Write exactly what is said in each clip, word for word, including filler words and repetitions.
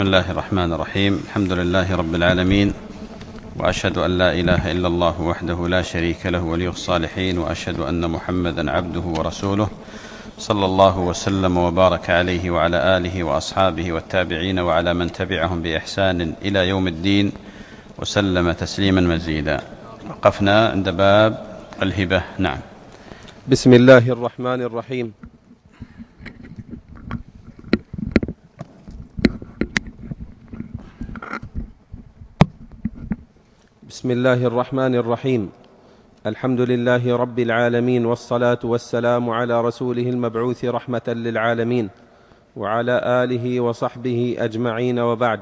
الله الرحمن الرحيم. الحمد لله رب العالمين، وأشهد أن لا إله إلا الله وحده لا شريك له ولي الصالحين، وأشهد أن محمدا عبده ورسوله صلى الله وسلم وبارك عليه وعلى آله وأصحابه والتابعين وعلى من تبعهم بإحسان إلى يوم الدين وسلم تسليما مزيدا. وقفنا عند باب الهبة. نعم. بسم الله الرحمن الرحيم. بسم الله الرحمن الرحيم. الحمد لله رب العالمين، والصلاة والسلام على رسوله المبعوث رحمة للعالمين وعلى آله وصحبه أجمعين، وبعد.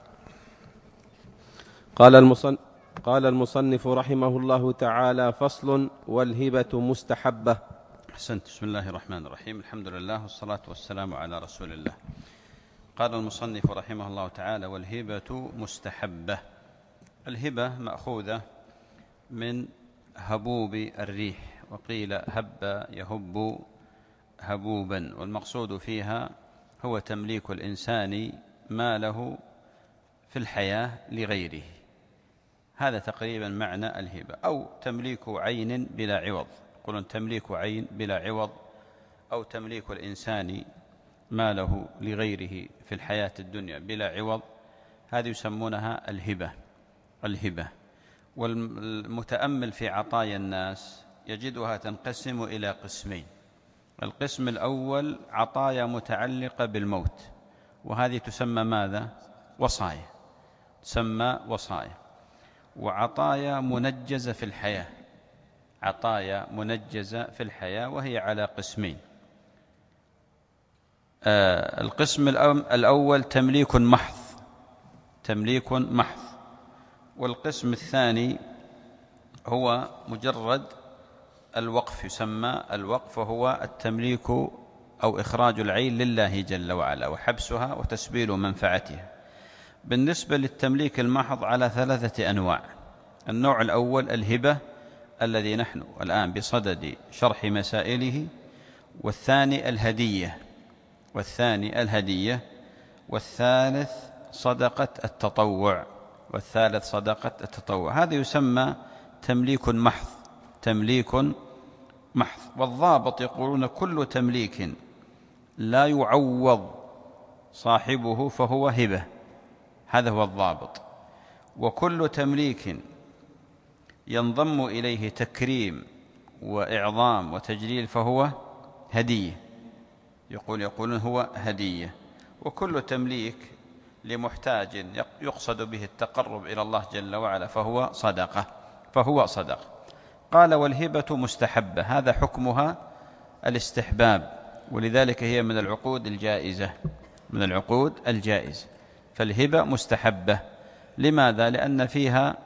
قال المصنف, قال المصنف رحمه الله تعالى: فصل: والهبة مستحبة. أحسنت. بسم الله الرحمن الرحيم. الحمد لله والصلاة والسلام على رسول الله. قال المصنف رحمه الله تعالى: والهبة مستحبة. الهبة مأخوذة من هبوب الريح، وقيل هب يهب هبوبا، والمقصود فيها هو تمليك الإنسان ما له في الحياة لغيره. هذا تقريبا معنى الهبة، أو تمليك عين بلا عوض. يقولون تمليك عين بلا عوض، أو تمليك الإنسان ما له لغيره في الحياة الدنيا بلا عوض. هذه يسمونها الهبة. الهبة. والمتأمل في عطايا الناس يجدها تنقسم إلى قسمين. القسم الأول عطايا متعلقة بالموت، وهذه تسمى ماذا؟ وصايا. تسمى وصايا. وعطايا منجزة في الحياة. عطايا منجزة في الحياة، وهي على قسمين. آه القسم الأول تمليك محض. تمليك محض. والقسم الثاني هو مجرد الوقف، يسمى الوقف، وهو التمليك أو إخراج العين لله جل وعلا، وحبسها وتسبيل منفعتها. بالنسبة للتمليك المحض على ثلاثة أنواع. النوع الأول الهبة، الذي نحن الآن بصدد شرح مسائله. والثاني الهدية. والثاني الهدية. والثالث صدقة التطوع. والثالث صدقة التطوع. هذا يسمى تمليك محض. تمليك محض. والضابط يقولون: كل تمليك لا يعوض صاحبه فهو هبة. هذا هو الضابط. وكل تمليك ينضم إليه تكريم وإعظام وتجليل فهو هدية. يقول يقولون هو هدية. وكل تمليك لمحتاج يقصد به التقرب إلى الله جل وعلا فهو صدقة. فهو صدقة. قال: والهبة مستحبة. هذا حكمها الاستحباب، ولذلك هي من العقود الجائزة. من العقود الجائزة. فالهبة مستحبة. لماذا؟ لأن فيها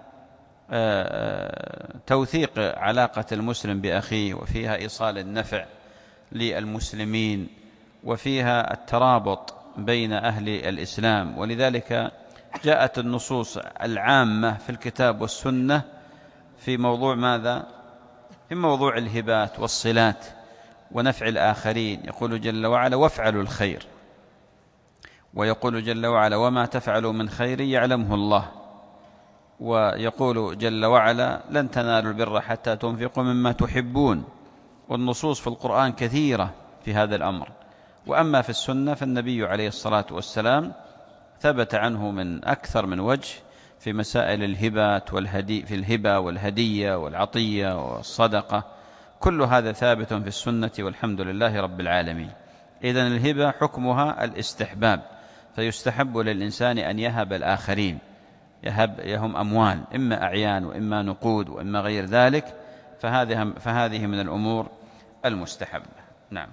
توثيق علاقة المسلم بأخيه، وفيها إيصال النفع للمسلمين، وفيها الترابط بين أهل الإسلام. ولذلك جاءت النصوص العامة في الكتاب والسنة في موضوع ماذا؟ في موضوع الهبات والصلات ونفع الآخرين. يقول جل وعلا: وافعلوا الخير. ويقول جل وعلا: وما تفعلوا من خير يعلمه الله. ويقول جل وعلا: لن تنالوا البر حتى تنفقوا مما تحبون. والنصوص في القرآن كثيرة في هذا الأمر. وأما في السنة فالنبي عليه الصلاة والسلام ثبت عنه من أكثر من وجه في مسائل الهبات والهدي، في الهبة والهدية والعطية والصدقة. كل هذا ثابت في السنة، والحمد لله رب العالمين. إذن الهبة حكمها الاستحباب، فيستحب للإنسان أن يهب الآخرين. يهب يهم أموال، إما أعيان وإما نقود وإما غير ذلك. فهذه, فهذه من الأمور المستحبة. نعم.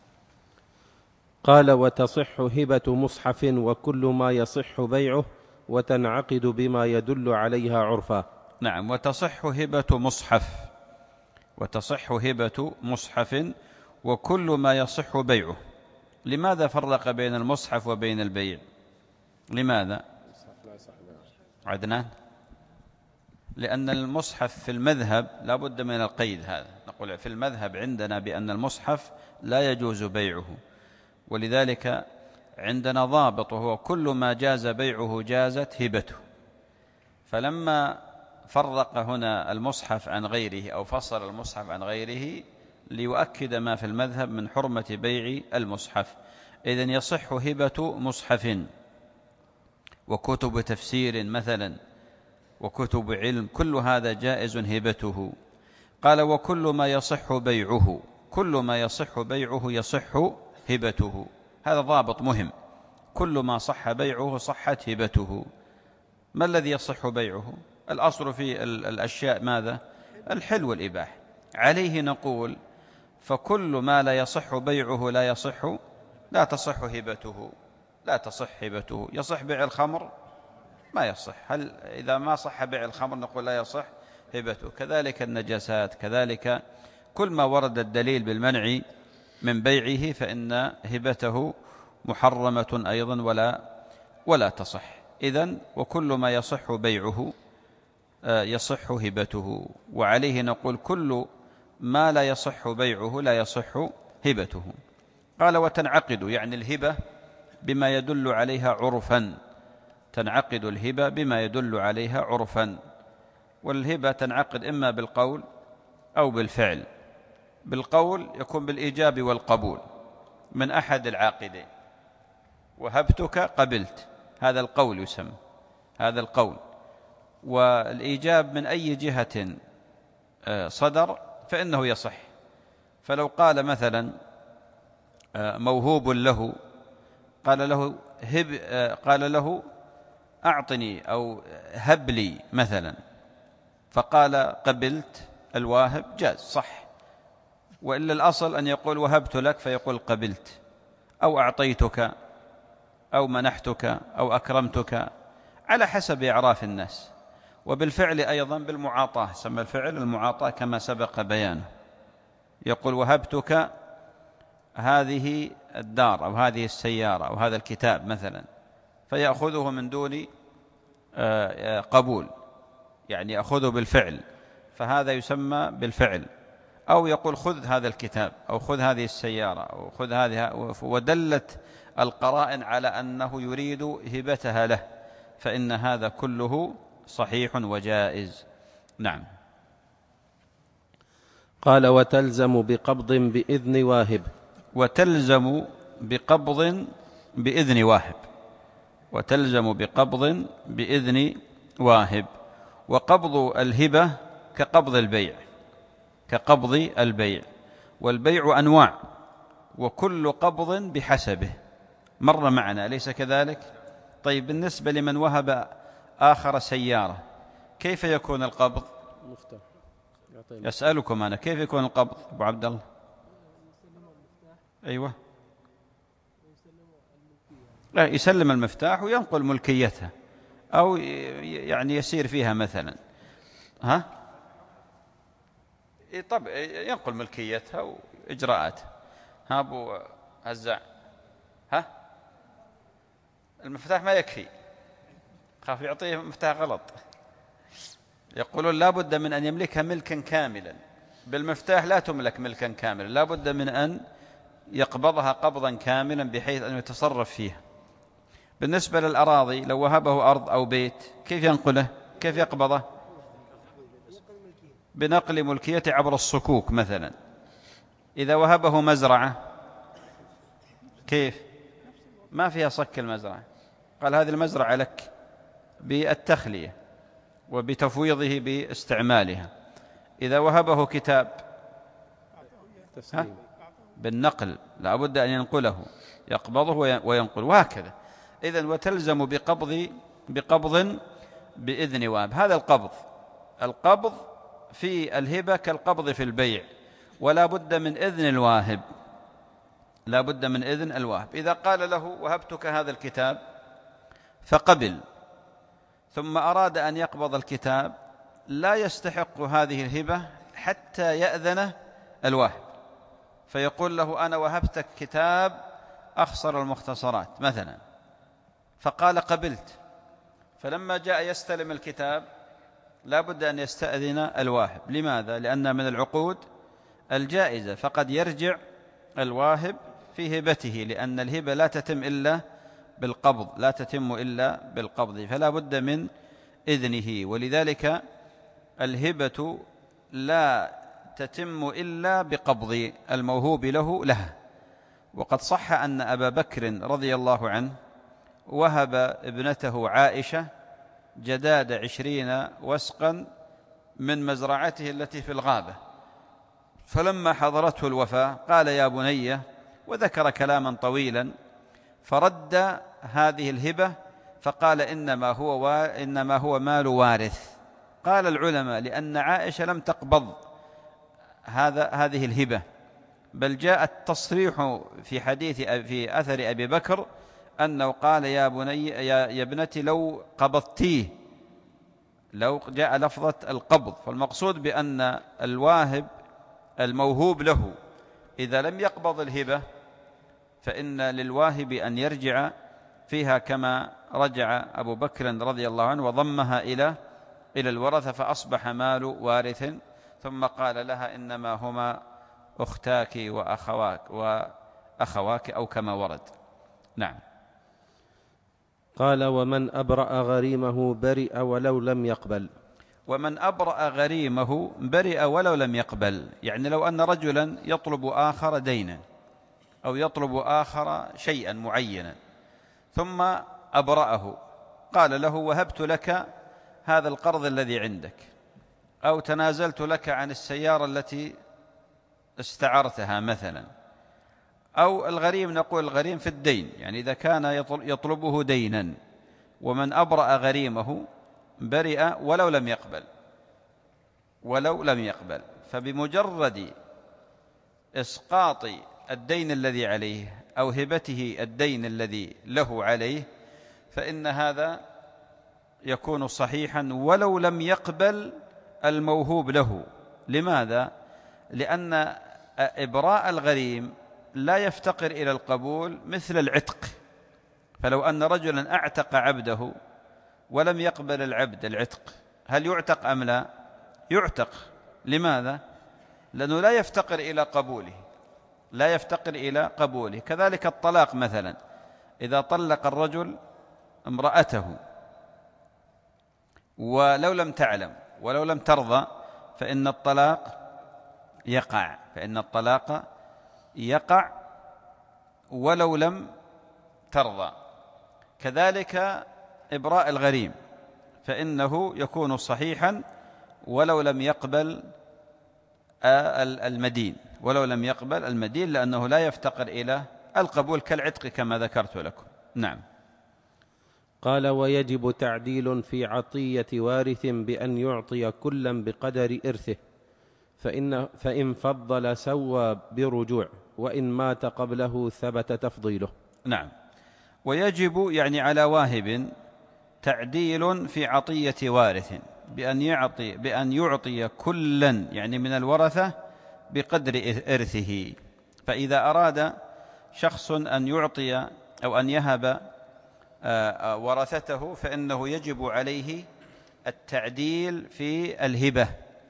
قال: وتصح هبة مصحف وكل ما يصح بيعه، وتنعقد بما يدل عليها عرفا. نعم. وتصح هبة مصحف. وتصح هبة مصحف وكل ما يصح بيعه. لماذا فرق بين المصحف وبين البيع؟ لماذا؟ عدنان؟ لأن المصحف في المذهب لا بد من القيد. هذا نقول في المذهب عندنا بأن المصحف لا يجوز بيعه، ولذلك عندنا ضابط، وهو كل ما جاز بيعه جازت هبته. فلما فرق هنا المصحف عن غيره أو فصل المصحف عن غيره ليؤكد ما في المذهب من حرمة بيع المصحف. إذن يصح هبة مصحف وكتب تفسير مثلا وكتب علم، كل هذا جائز هبته. قال وكل ما يصح بيعه، كل ما يصح بيعه يصح هبته. هذا ضابط مهم، كل ما صح بيعه صحت هبته. ما الذي يصح بيعه؟ الأصل في الأشياء ماذا؟ الحل والإباحة. عليه نقول فكل ما لا يصح بيعه لا يصح لا تصح هبته، لا تصح هبته. يصح بيع الخمر؟ ما يصح. هل إذا ما صح بيع الخمر نقول لا يصح هبته؟ كذلك النجاسات، كذلك كل ما ورد الدليل بالمنع من بيعه فإن هبته محرمة أيضا ولا ولا تصح. إذن وكل ما يصح بيعه يصح هبته. وعليه نقول كل ما لا يصح بيعه لا يصح هبته. قال وتنعقد، يعني الهبة بما يدل عليها عرفا، تنعقد الهبة بما يدل عليها عرفا. والهبة تنعقد إما بالقول أو بالفعل. بالقول يكون بالإيجاب والقبول من أحد العاقدين، وهبتك قبلت، هذا القول يسمى، هذا القول. والإيجاب من أي جهة صدر فإنه يصح. فلو قال مثلا موهوب له، قال له هب قال له أعطني أو هب لي مثلا، فقال قبلت الواهب، جاز صح. وإلا الأصل أن يقول وهبت لك فيقول قبلت، أو أعطيتك أو منحتك أو أكرمتك، على حسب إعراف الناس. وبالفعل أيضا بالمعاطاة، سمى الفعل المعاطاة كما سبق بيانه. يقول وهبتك هذه الدار أو هذه السيارة أو هذا الكتاب مثلا، فيأخذه من دون قبول، يعني يأخذه بالفعل، فهذا يسمى بالفعل. أو يقول خذ هذا الكتاب أو خذ هذه السيارة أو خذ هذه، ودلت القرائن على أنه يريد هبتها له، فإن هذا كله صحيح وجائز. نعم. قال وتلزم بقبض بإذن واهب. وتلزم بقبض بإذن واهب، وتلزم بقبض بإذن واهب. وقبض الهبة كقبض البيع، كقبض البيع. والبيع أنواع، وكل قبض بحسبه، مر معنا أليس كذلك؟ طيب بالنسبة لمن وهب آخر سيارة كيف يكون القبض؟ يسألكم أنا كيف يكون القبض أبو عبد الله؟ أيوة، لا يسلم المفتاح وينقل ملكيتها، أو يعني يسير فيها مثلا، ها طب ينقل ملكيتها وإجراءاتها. ها أبو هزاع، ها المفتاح ما يكفي، خاف يعطيه مفتاح غلط. يقولون لا بد من أن يملكها ملكا كاملا، بالمفتاح لا تملك ملكا كاملا، لا بد من أن يقبضها قبضا كاملا بحيث أن يتصرف فيها. بالنسبة للأراضي لو وهبه أرض أو بيت كيف ينقله؟ كيف يقبضه؟ بنقل ملكيته عبر الصكوك مثلا. إذا وهبه مزرعة كيف؟ ما فيها صك المزرعة، قال هذه المزرعة لك بالتخلية وبتفويضه باستعمالها. إذا وهبه كتاب بالنقل، لا بد أن ينقله، يقبضه وينقل، وهكذا. إذن وتلزم بقبض بقبض بإذن واهب. هذا القبض، القبض في الهبة كالقبض في البيع، ولا بد من إذن الواهب، لا بد من إذن الواهب. إذا قال له وهبتك هذا الكتاب فقبل، ثم أراد أن يقبض الكتاب، لا يستحق هذه الهبة حتى يأذن الواهب، فيقول له أنا وهبتك كتاب أخصر المختصرات مثلا، فقال قبلت، فلما جاء يستلم الكتاب لا بد أن يستأذن الواهب. لماذا؟ لأن من العقود الجائزة، فقد يرجع الواهب في هبته، لأن الهبة لا تتم إلا بالقبض، لا تتم إلا بالقبض، فلا بد من إذنه. ولذلك الهبة لا تتم إلا بقبض الموهوب له لها. وقد صح أن أبا بكر رضي الله عنه وهب ابنته عائشة جداد عشرين وسقا من مزرعته التي في الغابة، فلما حضرته الوفاة قال يا بني، وذكر كلاما طويلا، فرد هذه الهبة فقال إنما هو, إنما هو مال وارث. قال العلماء لأن عائشة لم تقبض هذا هذه الهبة، بل جاء التصريح في حديث في أثر أبي بكر أنه قال يا بني يا, يا ابنتي لو قبضتيه، لو جاء لفظة القبض. فالمقصود بأن الواهب الموهوب له إذا لم يقبض الهبة فإن للواهب أن يرجع فيها كما رجع أبو بكر رضي الله عنه وضمها إلى إلى الورثة، فأصبح مال وارث. ثم قال لها إنما هما أختاك وأخواك وأخواك أو كما ورد. نعم. قال ومن أبرأ غريمه برئ ولو لم يقبل. ومن أبرأ غريمه برئ ولو لم يقبل، يعني لو أن رجلا يطلب آخر دينا أو يطلب آخر شيئا معينا ثم أبرأه، قال له وهبت لك هذا القرض الذي عندك، أو تنازلت لك عن السيارة التي استعرتها مثلا، أو الغريم نقول الغريم في الدين، يعني إذا كان يطلبه دينا، ومن أبرأ غريمه برئ ولو لم يقبل، ولو لم يقبل. فبمجرد إسقاط الدين الذي عليه أو هبته الدين الذي له عليه فإن هذا يكون صحيحا ولو لم يقبل الموهوب له. لماذا؟ لأن إبراء الغريم لا يفتقر إلى القبول مثل العتق. فلو أن رجلا أعتق عبده ولم يقبل العبد العتق، هل يعتق أم لا؟ يعتق. لماذا؟ لأنه لا يفتقر إلى قبوله، لا يفتقر إلى قبوله. كذلك الطلاق مثلا، إذا طلق الرجل امرأته ولو لم تعلم ولو لم ترضى فإن الطلاق يقع، فإن الطلاق يقع ولو لم ترضى. كذلك إبراء الغريم فإنه يكون صحيحا ولو لم يقبل المدين، ولو لم يقبل المدين، لأنه لا يفتقر إلى القبول كالعتق كما ذكرت لكم. نعم. قال ويجب تعديل في عطية وارث بأن يعطي كلا بقدر إرثه، فإن, فإن فضل سوى برجوع، وإن مات قبله ثبت تفضيله. نعم. ويجب يعني على واهب تعديل في عطية وارث بأن يعطي بأن يعطي كلا يعني من الورثة بقدر إرثه. فإذا أراد شخص أن يعطي أو أن يهب ورثته فإنه يجب عليه التعديل في الهبة،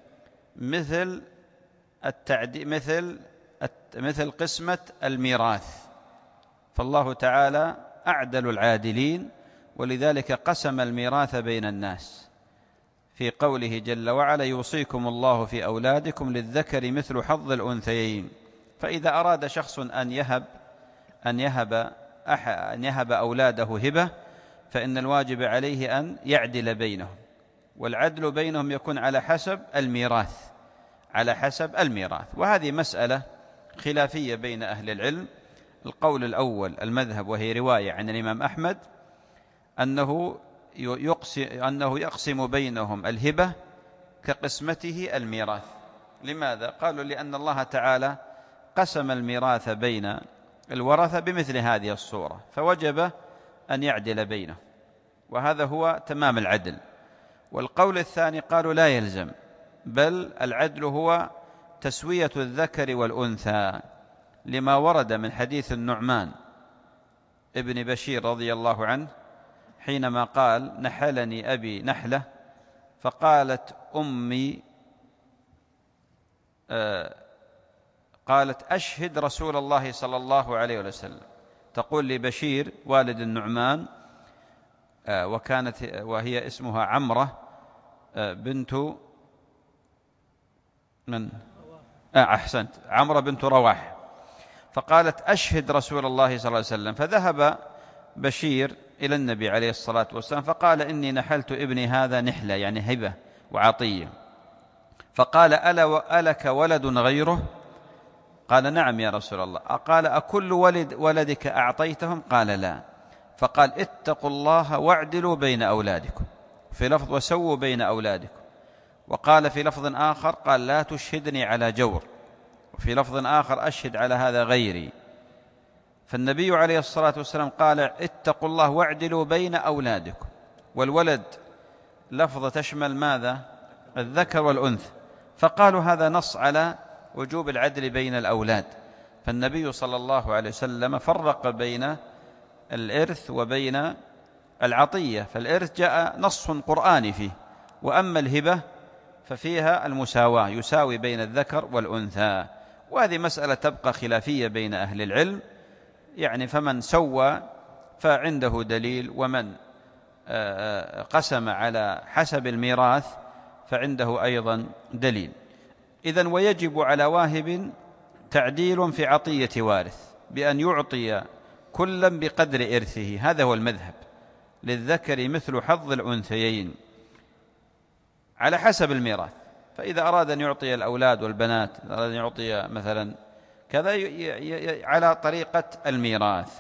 مثل التعديل مثل مثل قسمة الميراث، فالله تعالى أعدل العادلين، ولذلك قسم الميراث بين الناس في قوله جل وعلا يوصيكم الله في أولادكم للذكر مثل حظ الأنثيين. فإذا أراد شخص أن يهب أن يهب أن يهب أولاده هبة فإن الواجب عليه أن يعدل بينهم، والعدل بينهم يكون على حسب الميراث، على حسب الميراث. وهذه مسألة خلافية بين أهل العلم. القول الأول المذهب، وهي رواية عن الإمام أحمد، أنه يقسم, أنه يقسم بينهم الهبة كقسمته الميراث. لماذا؟ قالوا لأن الله تعالى قسم الميراث بين الورثة بمثل هذه الصورة، فوجب أن يعدل بينه، وهذا هو تمام العدل. والقول الثاني قالوا لا يلزم، بل العدل هو تسوية الذكر والأنثى، لما ورد من حديث النعمان ابن بشير رضي الله عنه حينما قال نحلني أبي نحلة، فقالت أمي آه قالت أشهد رسول الله صلى الله عليه وسلم، تقول لبشير والد النعمان، وكانت وهي اسمها عمرة بنت من آه أحسنت عمرة بنت رواح، فقالت أشهد رسول الله صلى الله عليه وسلم. فذهب بشير إلى النبي عليه الصلاة والسلام فقال إني نحلت ابني هذا نحلة يعني هبة وعطية. فقال ألا ألك ولد غيره؟ قال نعم يا رسول الله. قال أكل ولد ولدك أعطيتهم؟ قال لا. فقال اتقوا الله واعدلوا بين أولادكم، في لفظ وسووا بين أولادكم. وقال في لفظ آخر قال لا تشهدني على جور، وفي لفظ آخر أشهد على هذا غيري. فالنبي عليه الصلاة والسلام قال اتقوا الله واعدلوا بين أولادكم، والولد لفظة تشمل ماذا؟ الذكر والأنثى، فقالوا هذا نص على وجوب العدل بين الأولاد. فالنبي صلى الله عليه وسلم فرق بين الإرث وبين العطية، فالإرث جاء نص قرآني فيه، وأما الهبة ففيها المساواة، يساوي بين الذكر والأنثى. وهذه مسألة تبقى خلافية بين أهل العلم، يعني فمن سوى فعنده دليل، ومن قسم على حسب الميراث فعنده أيضا دليل. إذن ويجب على واهب تعديل في عطية وارث بأن يعطي كلا بقدر إرثه، هذا هو المذهب، للذكر مثل حظ الأنثيين على حسب الميراث. فإذا أراد أن يعطي الأولاد والبنات، أراد أن يعطي مثلا كذا على طريقة الميراث.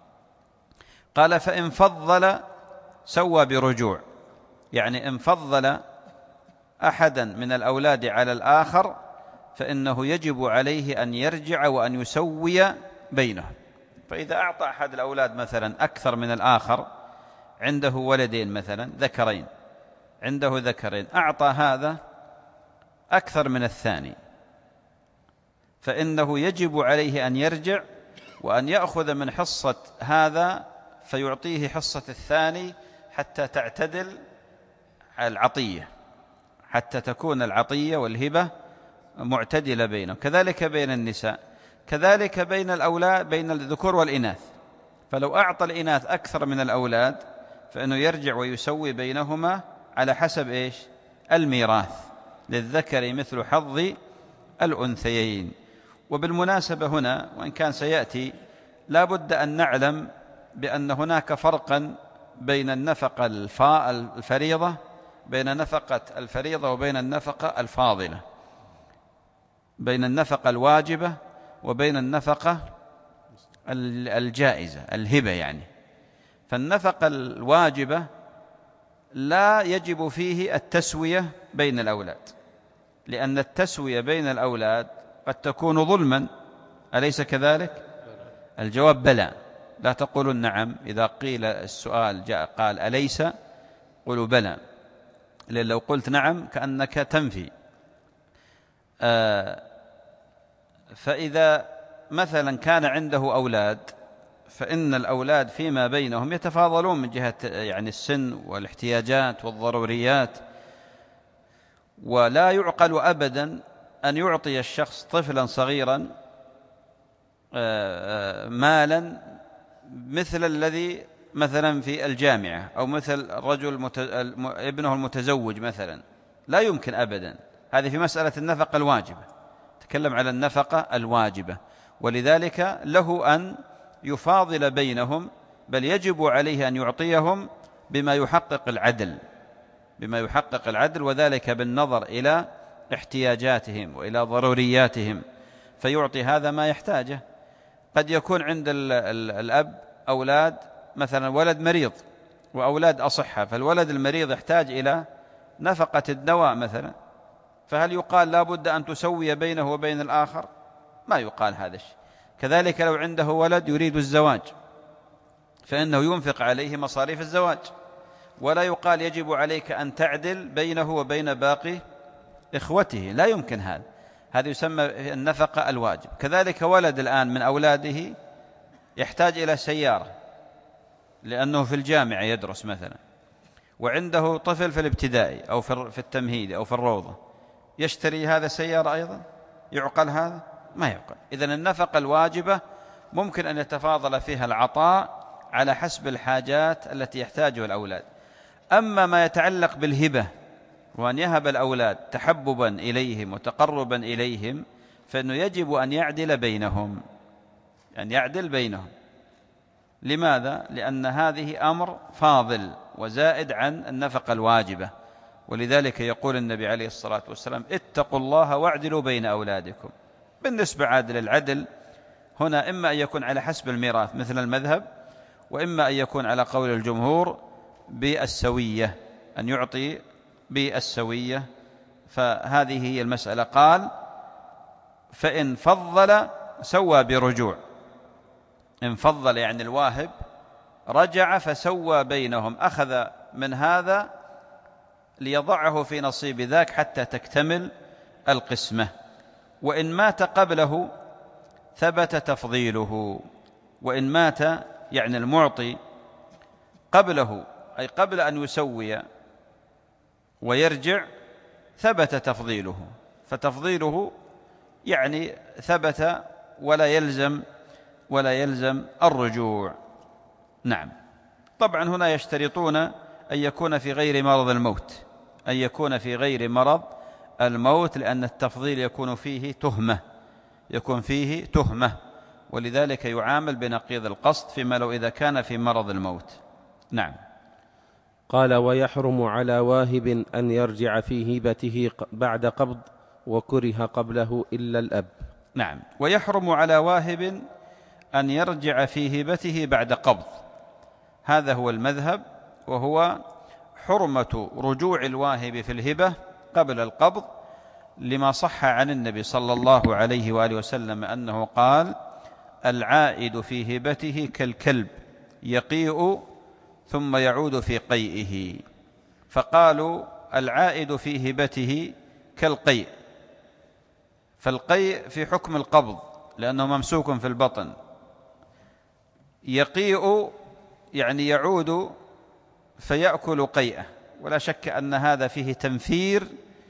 قال فإن فضل سوى برجوع، يعني إن فضل أحدا من الأولاد على الآخر فإنه يجب عليه أن يرجع وأن يسوي بينهم. فإذا أعطى أحد الأولاد مثلا أكثر من الآخر، عنده ولدين مثلا ذكرين، عنده ذكرين، أعطى هذا أكثر من الثاني، فإنه يجب عليه أن يرجع وأن يأخذ من حصة هذا فيعطيه حصة الثاني حتى تعتدل العطية، حتى تكون العطية والهبة معتدلة بينهم. كذلك بين النساء، كذلك بين الأولاد، بين الذكور والإناث. فلو أعطى الإناث أكثر من الأولاد فإنه يرجع ويسوي بينهما على حسب إيش؟ الميراث، للذكر مثل حظ الأنثيين. وبالمناسبة هنا، وإن كان سيأتي، لا بد أن نعلم بأن هناك فرقا بين النفقة الفريضة بين نفقة الفريضة وبين النفقة الفاضلة، بين النفقة الواجبة وبين النفقة الجائزة الهبة يعني. فالنفقة الواجبة لا يجب فيه التسوية بين الأولاد، لأن التسوية بين الأولاد قد تكون ظلما، أليس كذلك؟ الجواب بلى، لا تقولوا نعم إذا قيل السؤال جاء قال أليس، قولوا بلى، لأن لو قلت نعم كأنك تنفي. آه فإذا مثلا كان عنده أولاد فإن الأولاد فيما بينهم يتفاضلون من جهة يعني السن والاحتياجات والضروريات، ولا يعقل أبدا أن يعطي الشخص طفلا صغيرا مالا مثل الذي مثلا في الجامعة، أو مثل رجل مت... ابنه المتزوج مثلا، لا يمكن أبدا. هذه في مسألة النفقة الواجبة، تكلم على النفقة الواجبة، ولذلك له أن يفاضل بينهم، بل يجب عليه أن يعطيهم بما يحقق العدل، بما يحقق العدل، وذلك بالنظر إلى احتياجاتهم وإلى ضرورياتهم، فيعطي هذا ما يحتاجه. قد يكون عند ال ال الأب أولاد مثلا ولد مريض وأولاد أصحة، فالولد المريض يحتاج إلى نفقة الدواء مثلا، فهل يقال لا بد أن تسوي بينه وبين الآخر؟ ما يقال هذا الشيء. كذلك لو عنده ولد يريد الزواج فإنه ينفق عليه مصاريف الزواج، ولا يقال يجب عليك أن تعدل بينه وبين باقي إخوته، لا يمكن هذا. هذا يسمى النفقة الواجب. كذلك ولد الآن من أولاده يحتاج إلى سيارة لأنه في الجامعة يدرس مثلا، وعنده طفل في الابتدائي أو في التمهيد أو في الروضة، يشتري هذا سيارة أيضا؟ يعقل هذا؟ ما يعقل. إذن النفقة الواجبة ممكن أن يتفاضل فيها العطاء على حسب الحاجات التي يحتاجها الأولاد. أما ما يتعلق بالهبة وأن يهب الأولاد تحببا إليهم وتقربا إليهم فإنه يجب أن يعدل بينهم، أن يعدل بينهم. لماذا؟ لأن هذه أمر فاضل وزائد عن النفقة الواجبة، ولذلك يقول النبي عليه الصلاة والسلام: اتقوا الله واعدلوا بين أولادكم. بالنسبة عادل العدل هنا إما أن يكون على حسب الميراث مثل المذهب، وإما أن يكون على قول الجمهور بالسوية، أن يعطي بالسوية. فهذه هي المسألة. قال: فإن فضل سوى برجوع. إن فضل يعني الواهب رجع فسوى بينهم، أخذ من هذا ليضعه في نصيب ذاك حتى تكتمل القسمة. وإن مات قبله ثبت تفضيله. وإن مات يعني المعطي قبله، أي قبل أن يسوي ويرجع، ثبت تفضيله. فتفضيله يعني ثبت ولا يلزم ولا يلزم الرجوع. نعم. طبعا هنا يشترطون أن يكون في غير مرض الموت، أن يكون في غير مرض الموت، لأن التفضيل يكون فيه تهمة، يكون فيه تهمة، ولذلك يعامل بنقيض القصد فيما لو إذا كان في مرض الموت. نعم. قال: ويحرم على واهب أن يرجع في هبته بعد قبض، وكره قبله إلا الأب. نعم. ويحرم على واهب أن يرجع في هبته بعد قبض، هذا هو المذهب، وهو حرمة رجوع الواهب في الهبة قبل القبض، لما صح عن النبي صلى الله عليه وآله وسلم أنه قال: العائد في هبته كالكلب يقيء ثم يعود في قيئه. فقالوا العائد في هبته كالقيء، فالقيء في حكم القبض لأنه ممسوك في البطن. يقيء يعني يعود فيأكل قيئه، ولا شك أن هذا فيه تنفير.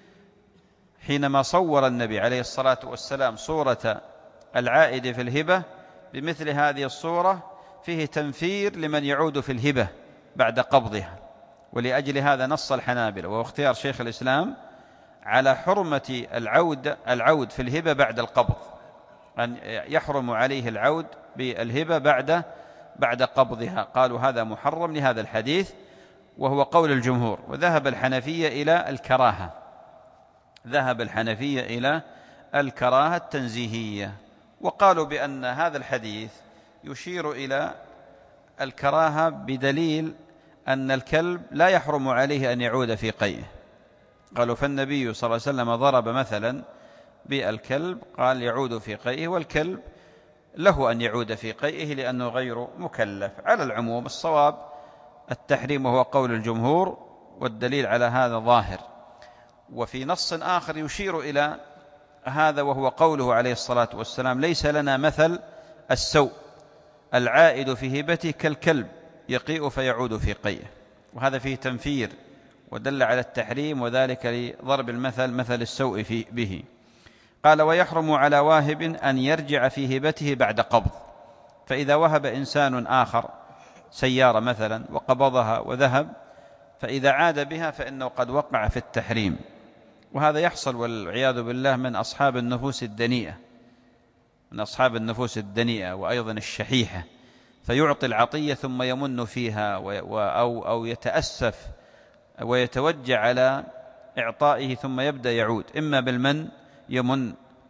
حينما صور النبي عليه الصلاة والسلام صورة العائد في الهبة بمثل هذه الصورة فيه تنفير لمن يعود في الهبة بعد قبضها، ولأجل هذا نص الحنابلة وهو اختيار شيخ الإسلام على حرمة العود العود في الهبة بعد القبض، أن يحرم عليه العود بالهبة بعد بعد قبضها. قالوا هذا محرم لهذا الحديث، وهو قول الجمهور. وذهب الحنفية إلى الكراهة، ذهب الحنفية إلى الكراهة التنزيهية، وقالوا بأن هذا الحديث يشير إلى الكراهة بدليل أن الكلب لا يحرم عليه أن يعود في قيئه. قالوا فالنبي صلى الله عليه وسلم ضرب مثلا بالكلب، قال يعود في قيئه، والكلب له أن يعود في قيئه لأنه غير مكلف. على العموم الصواب التحريم، وهو قول الجمهور، والدليل على هذا ظاهر. وفي نص آخر يشير إلى هذا، وهو قوله عليه الصلاة والسلام: ليس لنا مثل السوء، العائد في هبته كالكلب يقيء فيعود في قيئه. وهذا فيه تنفير ودل على التحريم، وذلك لضرب المثل مثل السوء فيه به. قال: ويحرم على واهب أن يرجع في هبته بعد قبض. فإذا وهب إنسان آخر سيارة مثلا وقبضها وذهب، فإذا عاد بها فإنه قد وقع في التحريم. وهذا يحصل والعياذ بالله من أصحاب النفوس الدنيئة، من أصحاب النفوس الدنيئة وأيضا الشحيحة، فيعطي العطية ثم يمن فيها أو أو يتأسف ويتوجع على إعطائه ثم يبدأ يعود، إما بالمن يمن،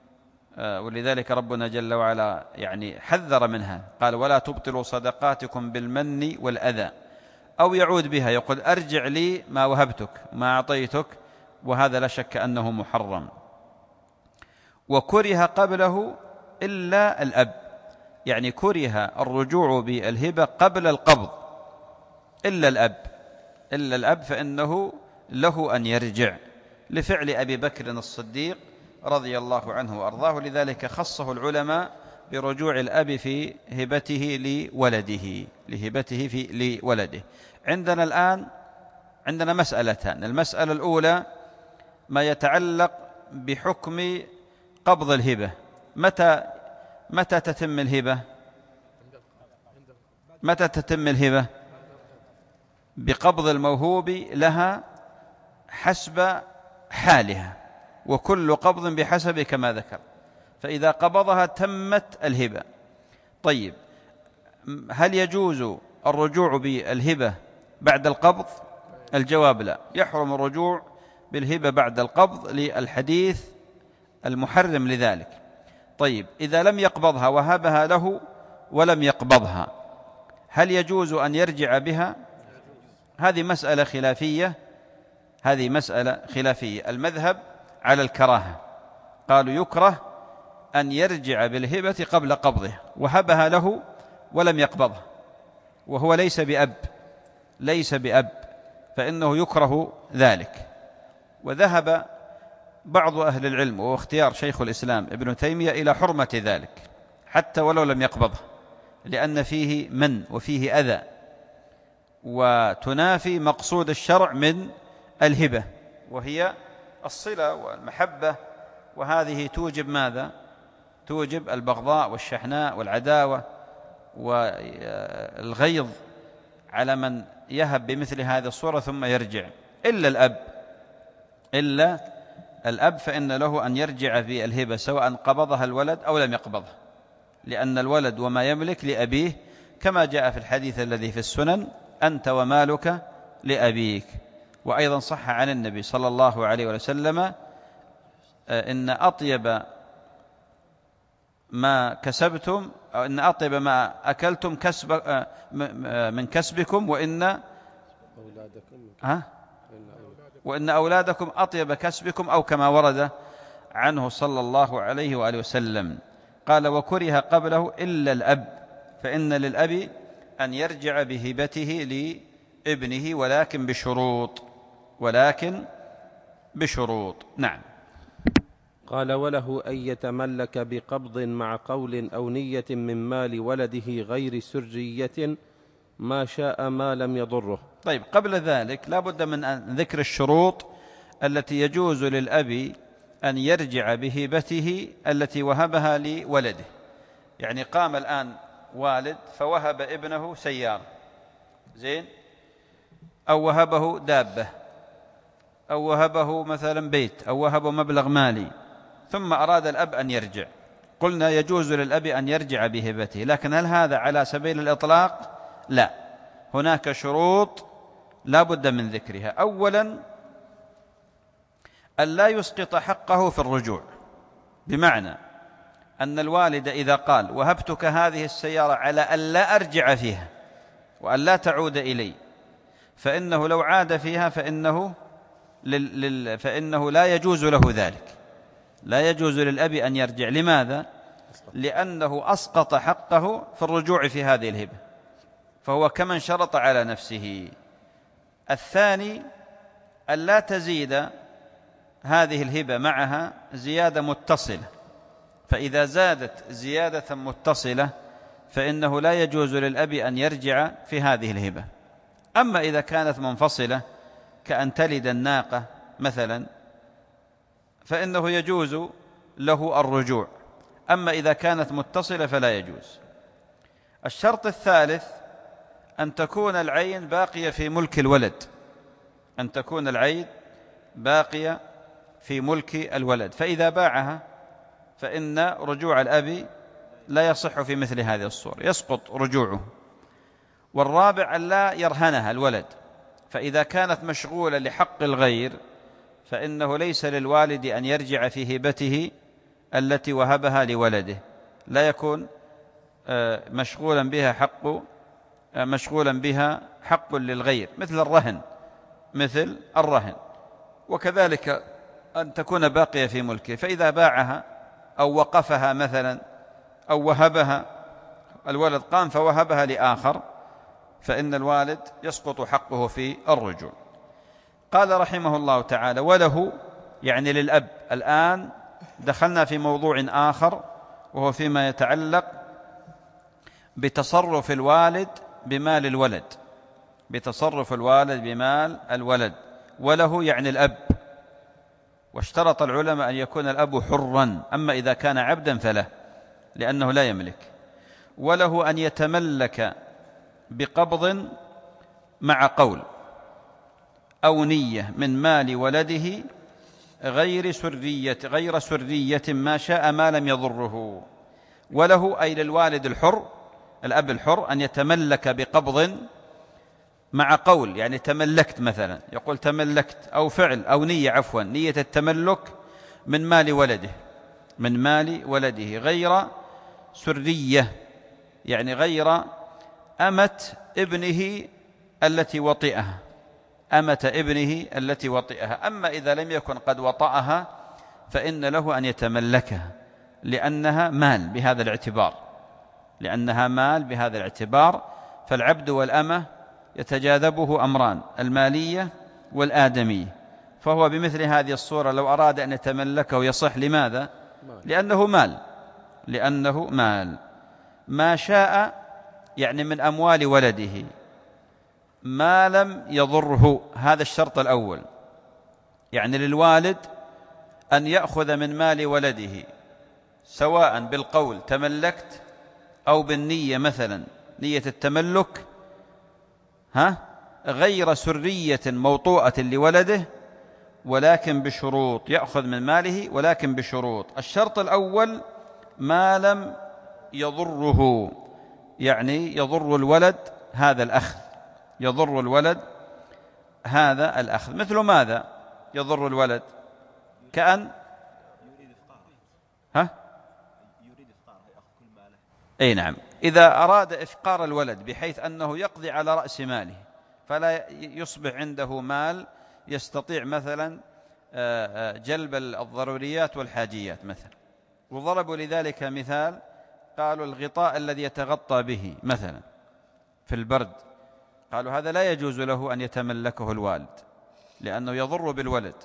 ولذلك ربنا جل وعلا يعني حذر منها، قال: ولا تبطلوا صدقاتكم بالمن والأذى. أو يعود بها يقول: أرجع لي ما وهبتك ما أعطيتك، وهذا لا شك أنه محرم. وكره قبله إلا الأب، يعني كره الرجوع بالهبة قبل القبض إلا الأب، إلا الأب فإنه له أن يرجع، لفعل أبي بكر الصديق رضي الله عنه وأرضاه. لذلك خصه العلماء برجوع الأب في هبته لولده، لهبته في لولده. عندنا الآن عندنا مسألتان. المسألة الأولى ما يتعلق بحكم قبض الهبة. متى متى تتم الهبة؟ متى تتم الهبة؟ بقبض الموهوب لها حسب حالها، وكل قبض بحسب كما ذكر، فإذا قبضها تمت الهبة. طيب، هل يجوز الرجوع بالهبة بعد القبض؟ الجواب لا، يحرم الرجوع بالهبة بعد القبض للحديث المحرم لذلك. طيب، إذا لم يقبضها وهبها له ولم يقبضها، هل يجوز أن يرجع بها؟ هذه مسألة خلافية، هذه مسألة خلافية. المذهب على الكراهة، قالوا يكره أن يرجع بالهبة قبل قبضه، وهبها له ولم يقبضها وهو ليس بأب ليس بأب فإنه يكره ذلك. وذهب بعض أهل العلم وهو اختيار شيخ الإسلام ابن تيمية إلى حرمة ذلك حتى ولو لم يقبضها، لأن فيه من وفيه أذى، وتنافي مقصود الشرع من الهبة وهي الصلة والمحبة، وهذه توجب ماذا؟ توجب البغضاء والشحناء والعداوة والغيظ على من يهب بمثل هذه الصورة ثم يرجع، إلا الأب إلا الأب فإن له أن يرجع في الهبة سواء قبضها الولد أو لم يقبضها، لأن الولد وما يملك لأبيه، كما جاء في الحديث الذي في السنن: أنت ومالك لأبيك. وأيضا صح عن النبي صلى الله عليه وسلم: إن أطيب ما كسبتم أو إن أطيب ما أكلتم كسب من كسبكم، وإن ها وإن أولادكم أطيب كسبكم، أو كما ورد عنه صلى الله عليه وآله وسلم. قال: وكره قبله إلا الأب، فإن للأب أن يرجع بهبته لابنه ولكن بشروط ولكن بشروط نعم. قال: وله أن يتملك بقبض مع قول أو نية من مال ولده غير سرية ما شاء ما لم يضره. طيب، قبل ذلك لا بد من ذكر الشروط التي يجوز للأب أن يرجع بهبته التي وهبها لولده. يعني قام الآن والد فوهب ابنه سيارة، زين، أو وهبه دابة، أو وهبه مثلا بيت، أو وهبه مبلغ مالي، ثم أراد الأب أن يرجع. قلنا يجوز للأب أن يرجع بهبته، لكن هل هذا على سبيل الإطلاق؟ لا، هناك شروط لا بد من ذكرها. أولا، أن لا يسقط حقه في الرجوع، بمعنى أن الوالد إذا قال: وهبتك هذه السيارة على أن لا أرجع فيها وأن لا تعود إلي، فإنه لو عاد فيها فإنه, لل... لل... فإنه لا يجوز له ذلك، لا يجوز للأب أن يرجع. لماذا؟ لأنه أسقط حقه في الرجوع في هذه الهبة، فهو كمن شرط على نفسه. الثاني، أن لا تزيد هذه الهبة معها زيادة متصلة، فإذا زادت زيادة متصلة فإنه لا يجوز للأب أن يرجع في هذه الهبة. أما إذا كانت منفصلة كأن تلد الناقة مثلا فإنه يجوز له الرجوع، أما إذا كانت متصلة فلا يجوز. الشرط الثالث أن تكون العين باقية في ملك الولد، أن تكون العين باقية في ملك الولد، فإذا باعها فإن رجوع الأب لا يصح في مثل هذه الصورة، يسقط رجوعه. والرابع أن لا يرهنها الولد، فإذا كانت مشغولة لحق الغير فإنه ليس للوالد أن يرجع في هبته التي وهبها لولده، لا يكون مشغولا بها حق مشغولا بها حق للغير، مثل الرهن مثل الرهن وكذلك أن تكون باقية في ملكه، فإذا باعها أو وقفها مثلا أو وهبها، الولد قام فوهبها لآخر، فإن الوالد يسقط حقه في الرجوع. قال رحمه الله تعالى: وله يعني للأب. الآن دخلنا في موضوع آخر وهو فيما يتعلق بتصرف الوالد بمال الولد، بتصرف الوالد بمال الولد. وله يعني الأب، واشترط العلماء أن يكون الأب حرا، أما إذا كان عبدا فله لأنه لا يملك. وله أن يتملك بقبض مع قول أو نية من مال ولده غير سرية غير سرية ما شاء ما لم يضره. وله أي للوالد الحر الأب الحر أن يتملك بقبض مع قول، يعني تملكت مثلا، يقول تملكت، أو فعل أو نية عفوا نية التملك من مال ولده من مال ولده غير سرية، يعني غير أمة ابنه التي وطئها أمة ابنه التي وطئها. أما إذا لم يكن قد وطأها فإن له أن يتملكها لأنها مال بهذا الاعتبار لأنها مال بهذا الاعتبار فالعبد والأمة يتجاذبه أمران، المالية والآدمية، فهو بمثل هذه الصورة لو أراد أن يتملكه يصح. لماذا؟ لأنه مال لأنه مال ما شاء، يعني من أموال ولده ما لم يضره. هذا الشرط الأول، يعني للوالد أن يأخذ من مال ولده سواء بالقول تملكت أو بالنية مثلا نية التملك ها غير سرية موطوءة لولده، ولكن بشروط، يأخذ من ماله ولكن بشروط. الشرط الأول ما لم يضره، يعني يضر الولد هذا الأخذ يضر الولد هذا الأخذ. مثل ماذا يضر الولد؟ كأن ها أي نعم، إذا أراد إفقار الولد بحيث أنه يقضي على رأس ماله فلا يصبح عنده مال يستطيع مثلا جلب الضروريات والحاجيات مثلا. وضربوا لذلك مثال، قالوا الغطاء الذي يتغطى به مثلا في البرد، قالوا هذا لا يجوز له أن يتملكه الوالد لأنه يضر بالولد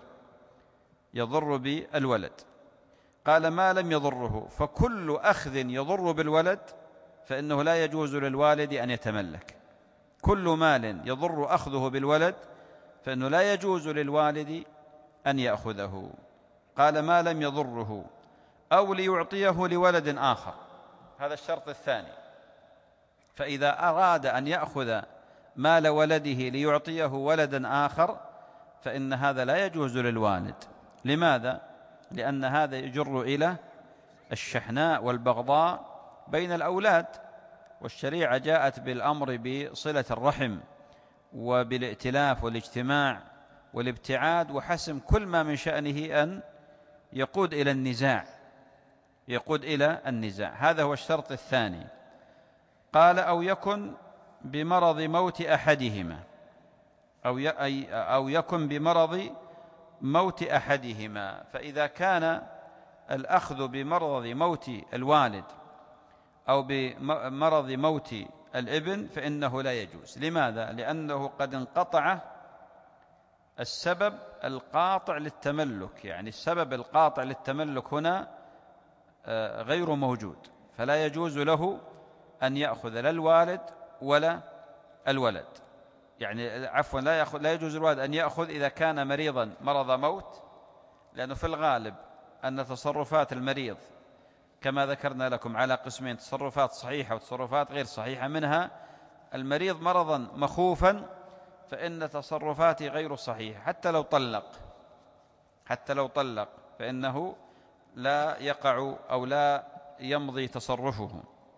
يضر بالولد. قال ما لم يضره، فكل أخذ يضر بالولد فإنه لا يجوز للوالد أن يتملك. كل مال يضر أخذه بالولد فإنه لا يجوز للوالد أن يأخذه. قال ما لم يضره أو ليعطيه لولد آخر، هذا الشرط الثاني. فإذا أراد أن يأخذ مال ولده ليعطيه ولدا آخر فإن هذا لا يجوز للوالد. لماذا؟ لأن هذا يجر إلى الشحناء والبغضاء بين الأولاد، والشريعة جاءت بالأمر بصلة الرحم وبالائتلاف والاجتماع والابتعاد وحسم كل ما من شأنه أن يقود إلى النزاع يقود إلى النزاع هذا هو الشرط الثاني. قال أو يكن بمرض موت أحدهما أو أو يكن بمرض موت أحدهما. فإذا كان الأخذ بمرض موت الوالد أو بمرض موت الابن فإنه لا يجوز. لماذا؟ لأنه قد انقطع السبب القاطع للتملك، يعني السبب القاطع للتملك هنا غير موجود، فلا يجوز له أن يأخذ لا الوالد ولا الولد، يعني عفوا لا يأخذ لا يجوز الوالد أن يأخذ إذا كان مريضا مرض موت، لأنه في الغالب أن تصرفات المريض كما ذكرنا لكم على قسمين، تصرفات صحيحة وتصرفات غير صحيحة. منها المريض مرضا مخوفا فإن تصرفاته غير صحيحة، حتى لو طلق حتى لو طلق فإنه لا يقع أو لا يمضي تصرفه.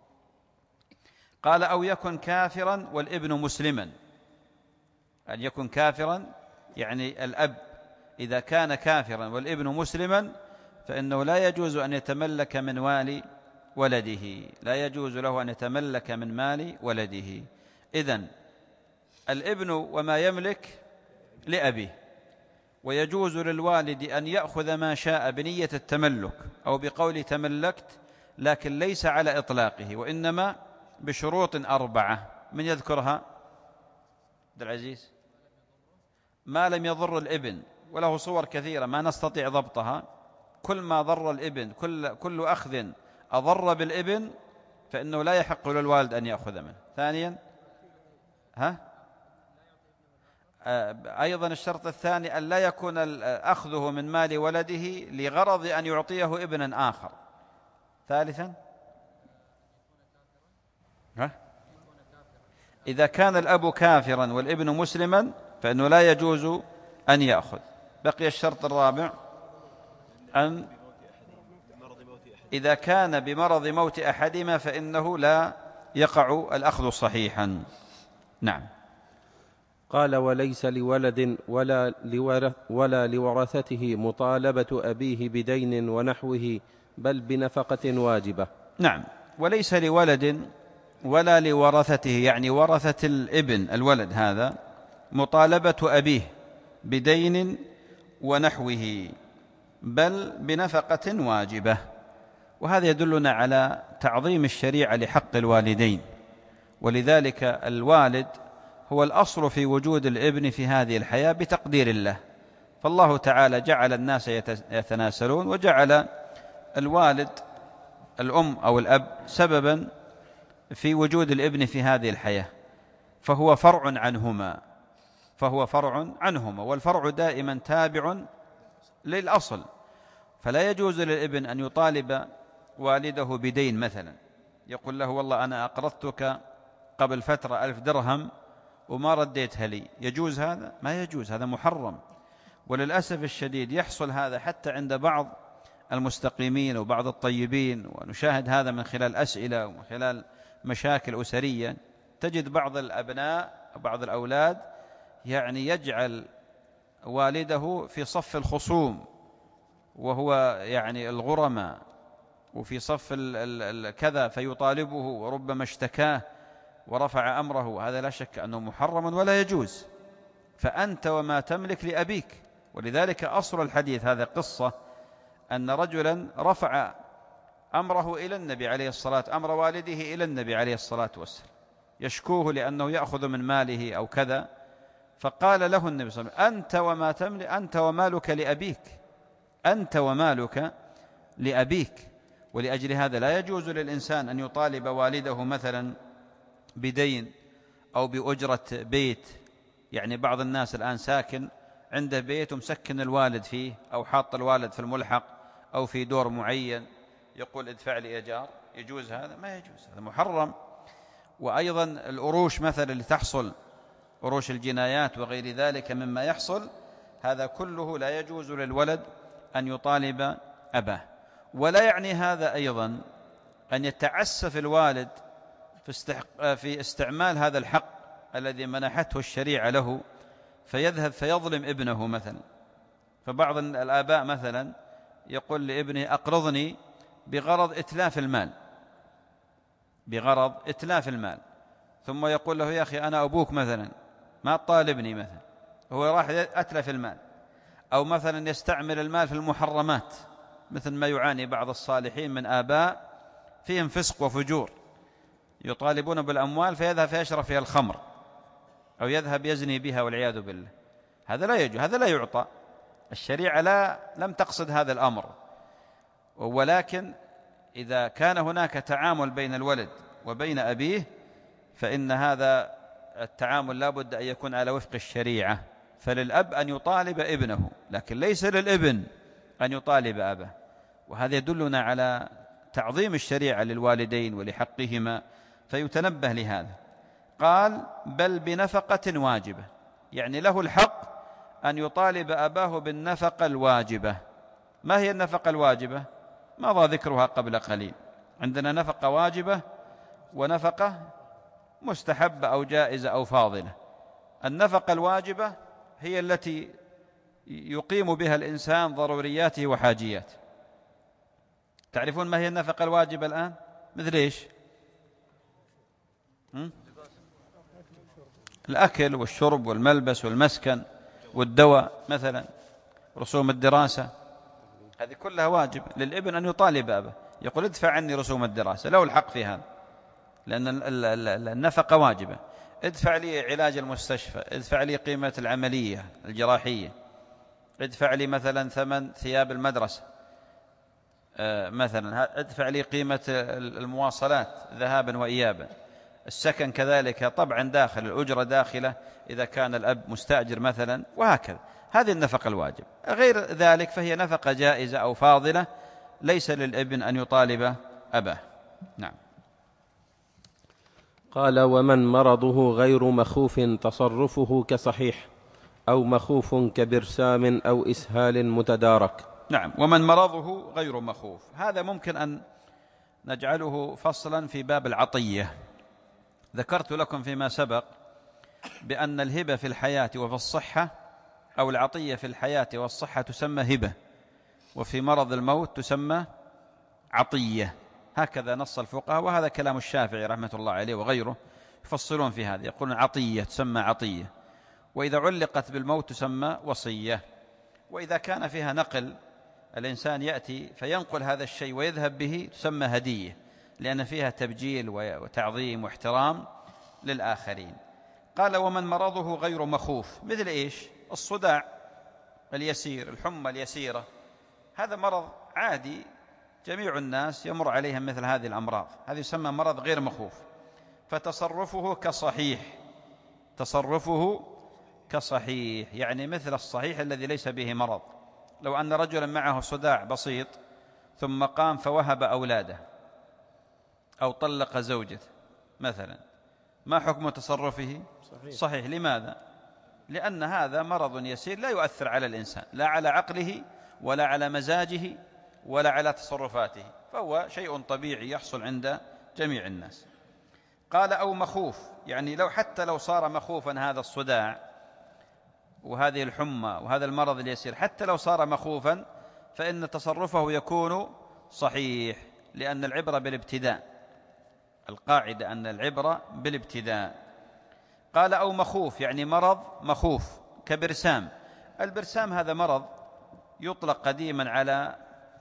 قال أو يكن كافرا والابن مسلما. أن يكن كافرا يعني الأب إذا كان كافرا والابن مسلما فإنه لا يجوز أن يتملك من مال ولده لا يجوز له أن يتملك من مال ولده. إذن الابن وما يملك لأبيه، ويجوز للوالد أن يأخذ ما شاء بنية التملك أو بقول تملكت، لكن ليس على إطلاقه، وإنما بشروط أربعة. من يذكرها؟ عبد العزيز. ما لم يضر الابن، وله صور كثيرة ما نستطيع ضبطها. كل ما ضر الابن كل, كل أخذ أضر بالابن فإنه لا يحق للوالد أن يأخذ منه. ثانيا ها أيضا الشرط الثاني أن لا يكون أخذه من مال ولده لغرض أن يعطيه ابنا آخر. ثالثا ها إذا كان الأب كافرا والابن مسلما فإنه لا يجوز أن يأخذ. بقي الشرط الرابع، أن إذا كان بمرض موت أحدهما فإنه لا يقع الأخذ صحيحا. نعم. قال: وليس لولد ولا, لورث ولا لورثته مطالبة أبيه بدين ونحوه، بل بنفقة واجبة. نعم، وليس لولد ولا لورثته، يعني ورثة الابن الولد هذا، مطالبة أبيه بدين ونحوه، بل بنفقة واجبة. وهذا يدلنا على تعظيم الشريعة لحق الوالدين، ولذلك الوالد هو الأصل في وجود الابن في هذه الحياة بتقدير الله. فالله تعالى جعل الناس يتناسلون، وجعل الوالد الأم أو الأب سببا في وجود الابن في هذه الحياة، فهو فرع عنهما فهو فرع عنهما والفرع دائما تابع للأصل. فلا يجوز للابن أن يطالب والده بدين مثلا، يقول له: والله أنا أقرضتك قبل فترة ألف درهم وما رديتها لي، يجوز هذا؟ ما يجوز، هذا محرم. وللأسف الشديد يحصل هذا حتى عند بعض المستقيمين وبعض الطيبين، ونشاهد هذا من خلال أسئلة ومن خلال مشاكل أسرية. تجد بعض الأبناء وبعض الأولاد يعني يجعل والده في صف الخصوم، وهو يعني الغرماء، وفي صف الكذا، فيطالبه وربما اشتكاه ورفع أمره. هذا لا شك أنه محرم ولا يجوز. فأنت وما تملك لأبيك. ولذلك أصل الحديث هذا قصة أن رجلا رفع أمره إلى النبي عليه الصلاة أمر والده إلى النبي عليه الصلاة والسلام، يشكوه لأنه يأخذ من ماله أو كذا. فقال له النبي صلى الله عليه وسلم: أنت وما تملك، أنت ومالك لأبيك، أنت ومالك لأبيك. ولأجل هذا لا يجوز للإنسان أن يطالب والده مثلا بدين أو بأجرة بيت. يعني بعض الناس الآن ساكن عنده بيت ومسكن الوالد فيه، أو حاط الوالد في الملحق أو في دور معين، يقول: ادفع لي إيجار. يجوز هذا؟ ما يجوز، هذا محرم. وأيضا الأروش مثلا اللي تحصل، أروش الجنايات وغير ذلك مما يحصل، هذا كله لا يجوز للولد أن يطالب أباه. ولا يعني هذا أيضا أن يتعسف الوالد في استعمال هذا الحق الذي منحته الشريعة له، فيذهب فيظلم ابنه مثلا. فبعض الآباء مثلا يقول لابنه: أقرضني بغرض إتلاف المال، بغرض إتلاف المال، ثم يقول له: يا أخي أنا أبوك مثلا، ما تطالبني مثلا. هو راح أتلف المال. أو مثلا يستعمل المال في المحرمات، مثل ما يعاني بعض الصالحين من آباء فيهم فسق وفجور، يطالبون بالأموال فيذهب فيشرب فيها الخمر، أو يذهب يزني بها والعياذ بالله. هذا لا يجوز، هذا لا يعطى. الشريعة لا لم تقصد هذا الأمر. ولكن إذا كان هناك تعامل بين الولد وبين أبيه، فإن هذا التعامل لا بد أن يكون على وفق الشريعة. فللأب أن يطالب ابنه، لكن ليس للابن أن يطالب أباه. وهذا يدلنا على تعظيم الشريعة للوالدين ولحقهما، فيتنبه لهذا. قال: بل بنفقة واجبة، يعني له الحق أن يطالب أباه بالنفقة الواجبة. ما هي النفقة الواجبة؟ مضى ذكرها قبل قليل. عندنا نفقة واجبة ونفقة مستحبة أو جائزة أو فاضلة. النفقة الواجبة هي التي يقيم بها الإنسان ضرورياته وحاجياته. تعرفون ما هي النفقة الواجبة الآن؟ مثل إيش؟ الأكل والشرب والملبس والمسكن والدواء مثلا، رسوم الدراسة، هذه كلها واجب للابن أن يطالب أباه، يقول: ادفع عني رسوم الدراسة، له الحق في هذا، لأن النفقة واجبة. ادفع لي علاج المستشفى، ادفع لي قيمة العملية الجراحية، ادفع لي مثلا ثمن ثياب المدرسة مثلا، ادفع لي قيمة المواصلات ذهابا وإيابا، السكن كذلك طبعا داخل، الأجرة داخلة إذا كان الأب مستأجر مثلا، وهكذا. هذه النفقة الواجب. غير ذلك فهي نفقة جائزة أو فاضلة، ليس للابن أن يطالب أباه. نعم. قال: ومن مرضه غير مخوف تصرفه كصحيح، أو مخوف كبرسام أو إسهال متدارك. نعم، ومن مرضه غير مخوف، هذا ممكن أن نجعله فصلا في باب العطية. ذكرت لكم فيما سبق بأن الهبة في الحياة وفي الصحة، أو العطية في الحياة والصحة تسمى هبة، وفي مرض الموت تسمى عطية. هكذا نص الفقهاء، وهذا كلام الشافعي رحمة الله عليه وغيره، يفصلون في هذا، يقولون عطية تسمى عطية، وإذا علقت بالموت تسمى وصية، وإذا كان فيها نقل، الإنسان يأتي فينقل هذا الشيء ويذهب به، تسمى هدية، لأن فيها تبجيل وتعظيم واحترام للآخرين. قال: ومن مرضه غير مخوف، مثل إيش؟ الصداع اليسير، الحمى اليسيرة، هذا مرض عادي، جميع الناس يمر عليهم مثل هذه الأمراض، هذا يسمى مرض غير مخوف، فتصرفه كصحيح، تصرفه كصحيح، يعني مثل الصحيح الذي ليس به مرض. لو أن رجلا معه صداع بسيط ثم قام فوهب أولاده أو طلق زوجته مثلا، ما حكم تصرفه؟ صحيح. صحيح. لماذا؟ لأن هذا مرض يسير لا يؤثر على الإنسان، لا على عقله ولا على مزاجه ولا على تصرفاته، فهو شيء طبيعي يحصل عند جميع الناس. قال: أو مخوف، يعني لو حتى لو صار مخوفا هذا الصداع وهذه الحمى وهذا المرض اليسير، حتى لو صار مخوفا فإن تصرفه يكون صحيح، لأن العبرة بالابتداء، القاعدة أن العبرة بالابتداء. قال: أو مخوف، يعني مرض مخوف كبرسام. البرسام هذا مرض يطلق قديما على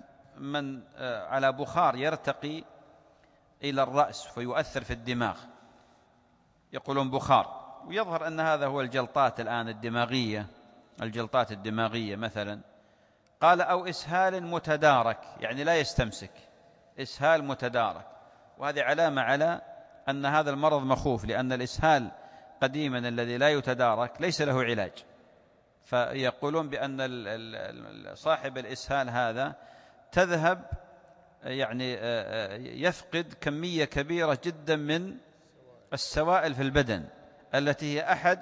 من على بخار يرتقي إلى الرأس فيؤثر في الدماغ، يقولون بخار، ويظهر أن هذا هو الجلطات الآن الدماغية، الجلطات الدماغية مثلا. قال: أو إسهال متدارك، يعني لا يستمسك، إسهال متدارك، وهذه علامة على أن هذا المرض مخوف، لأن الإسهال قديما الذي لا يتدارك ليس له علاج، فيقولون بأن صاحب الإسهال هذا تذهب، يعني يفقد كمية كبيرة جدا من السوائل في البدن التي هي أحد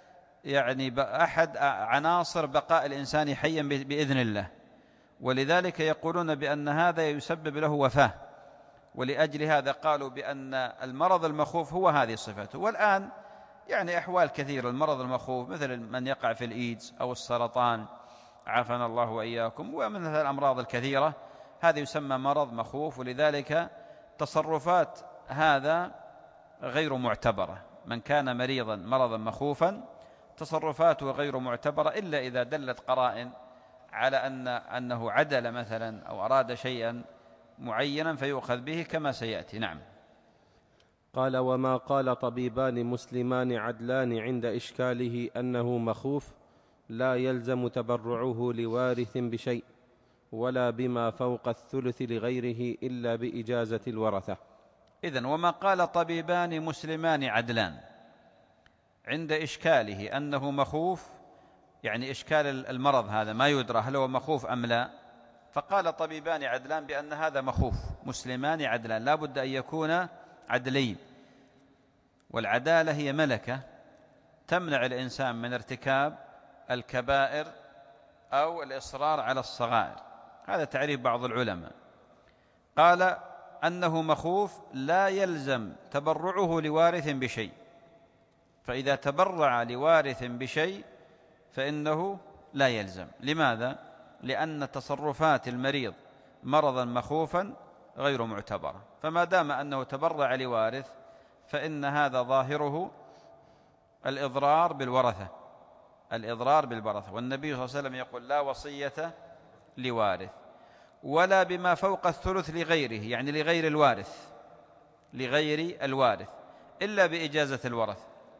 يعني أحد عناصر بقاء الإنسان حيا بإذن الله، ولذلك يقولون بأن هذا يسبب له وفاة، ولأجل هذا قالوا بأن المرض المخوف هو هذه صفته. والآن يعني أحوال كثيرة المرض المخوف، مثل من يقع في الإيدز أو السرطان، عافانا الله وإياكم، ومن هذه الأمراض الكثيرة، هذا يسمى مرض مخوف، ولذلك تصرفات هذا غير معتبرة. من كان مريضا مرضا مخوفا تصرفاته غير معتبرة، إلا إذا دلت قرائن على أن أنه عدل مثلا أو أراد شيئا معينا فيؤخذ به كما سيأتي. نعم. قال: وما قال طبيبان مسلمان عدلان عند إشكاله أنه مخوف لا يلزم تبرعه لوارث بشيء، ولا بما فوق الثلث لغيره إلا بإجازة الورثة. إذن وما قال طبيبان مسلمان عدلان عند إشكاله أنه مخوف، يعني إشكال المرض هذا ما يدرى هل هو مخوف أم لا، فقال طبيبان عدلان بأن هذا مخوف، مسلمان عدلان، لا بد أن يكون عدلين، والعدالة هي ملكة تمنع الإنسان من ارتكاب الكبائر أو الإصرار على الصغائر، هذا تعريف بعض العلماء. قال أنه مخوف لا يلزم تبرعه لوارث بشيء، فإذا تبرع لوارث بشيء فإنه لا يلزم. لماذا؟ لأن تصرفات المريض مرضا مخوفا غير معتبرة، فما دام أنه تبرع لوارث فإن هذا ظاهره الإضرار بالورثة، الإضرار بالورثة، والنبي صلى الله عليه وسلم يقول: لا وصية لوارث ولا بما فوق الثلث لغيره، يعني لغير الوارث، لغير الوارث إلا بإجازة الورث،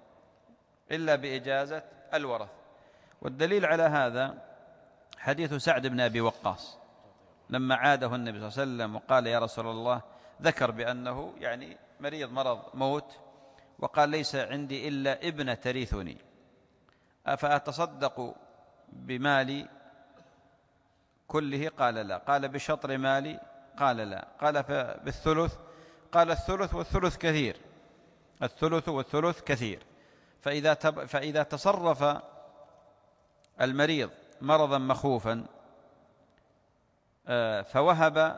إلا بإجازة الورث. والدليل على هذا حديث سعد بن أبي وقاص لما عاده النبي صلى الله عليه وسلم وقال: يا رسول الله، ذكر بأنه يعني مريض مرض موت، وقال: ليس عندي إلا ابنة ترثني، أفأتصدق بمالي كله؟ قال: لا. قال: بشطر مالي؟ قال: لا. قال: بالثلث؟ قال: الثلث والثلث كثير. الثلث والثلث كثير. فإذا, تب فإذا تصرف المريض مرضا مخوفا فوهب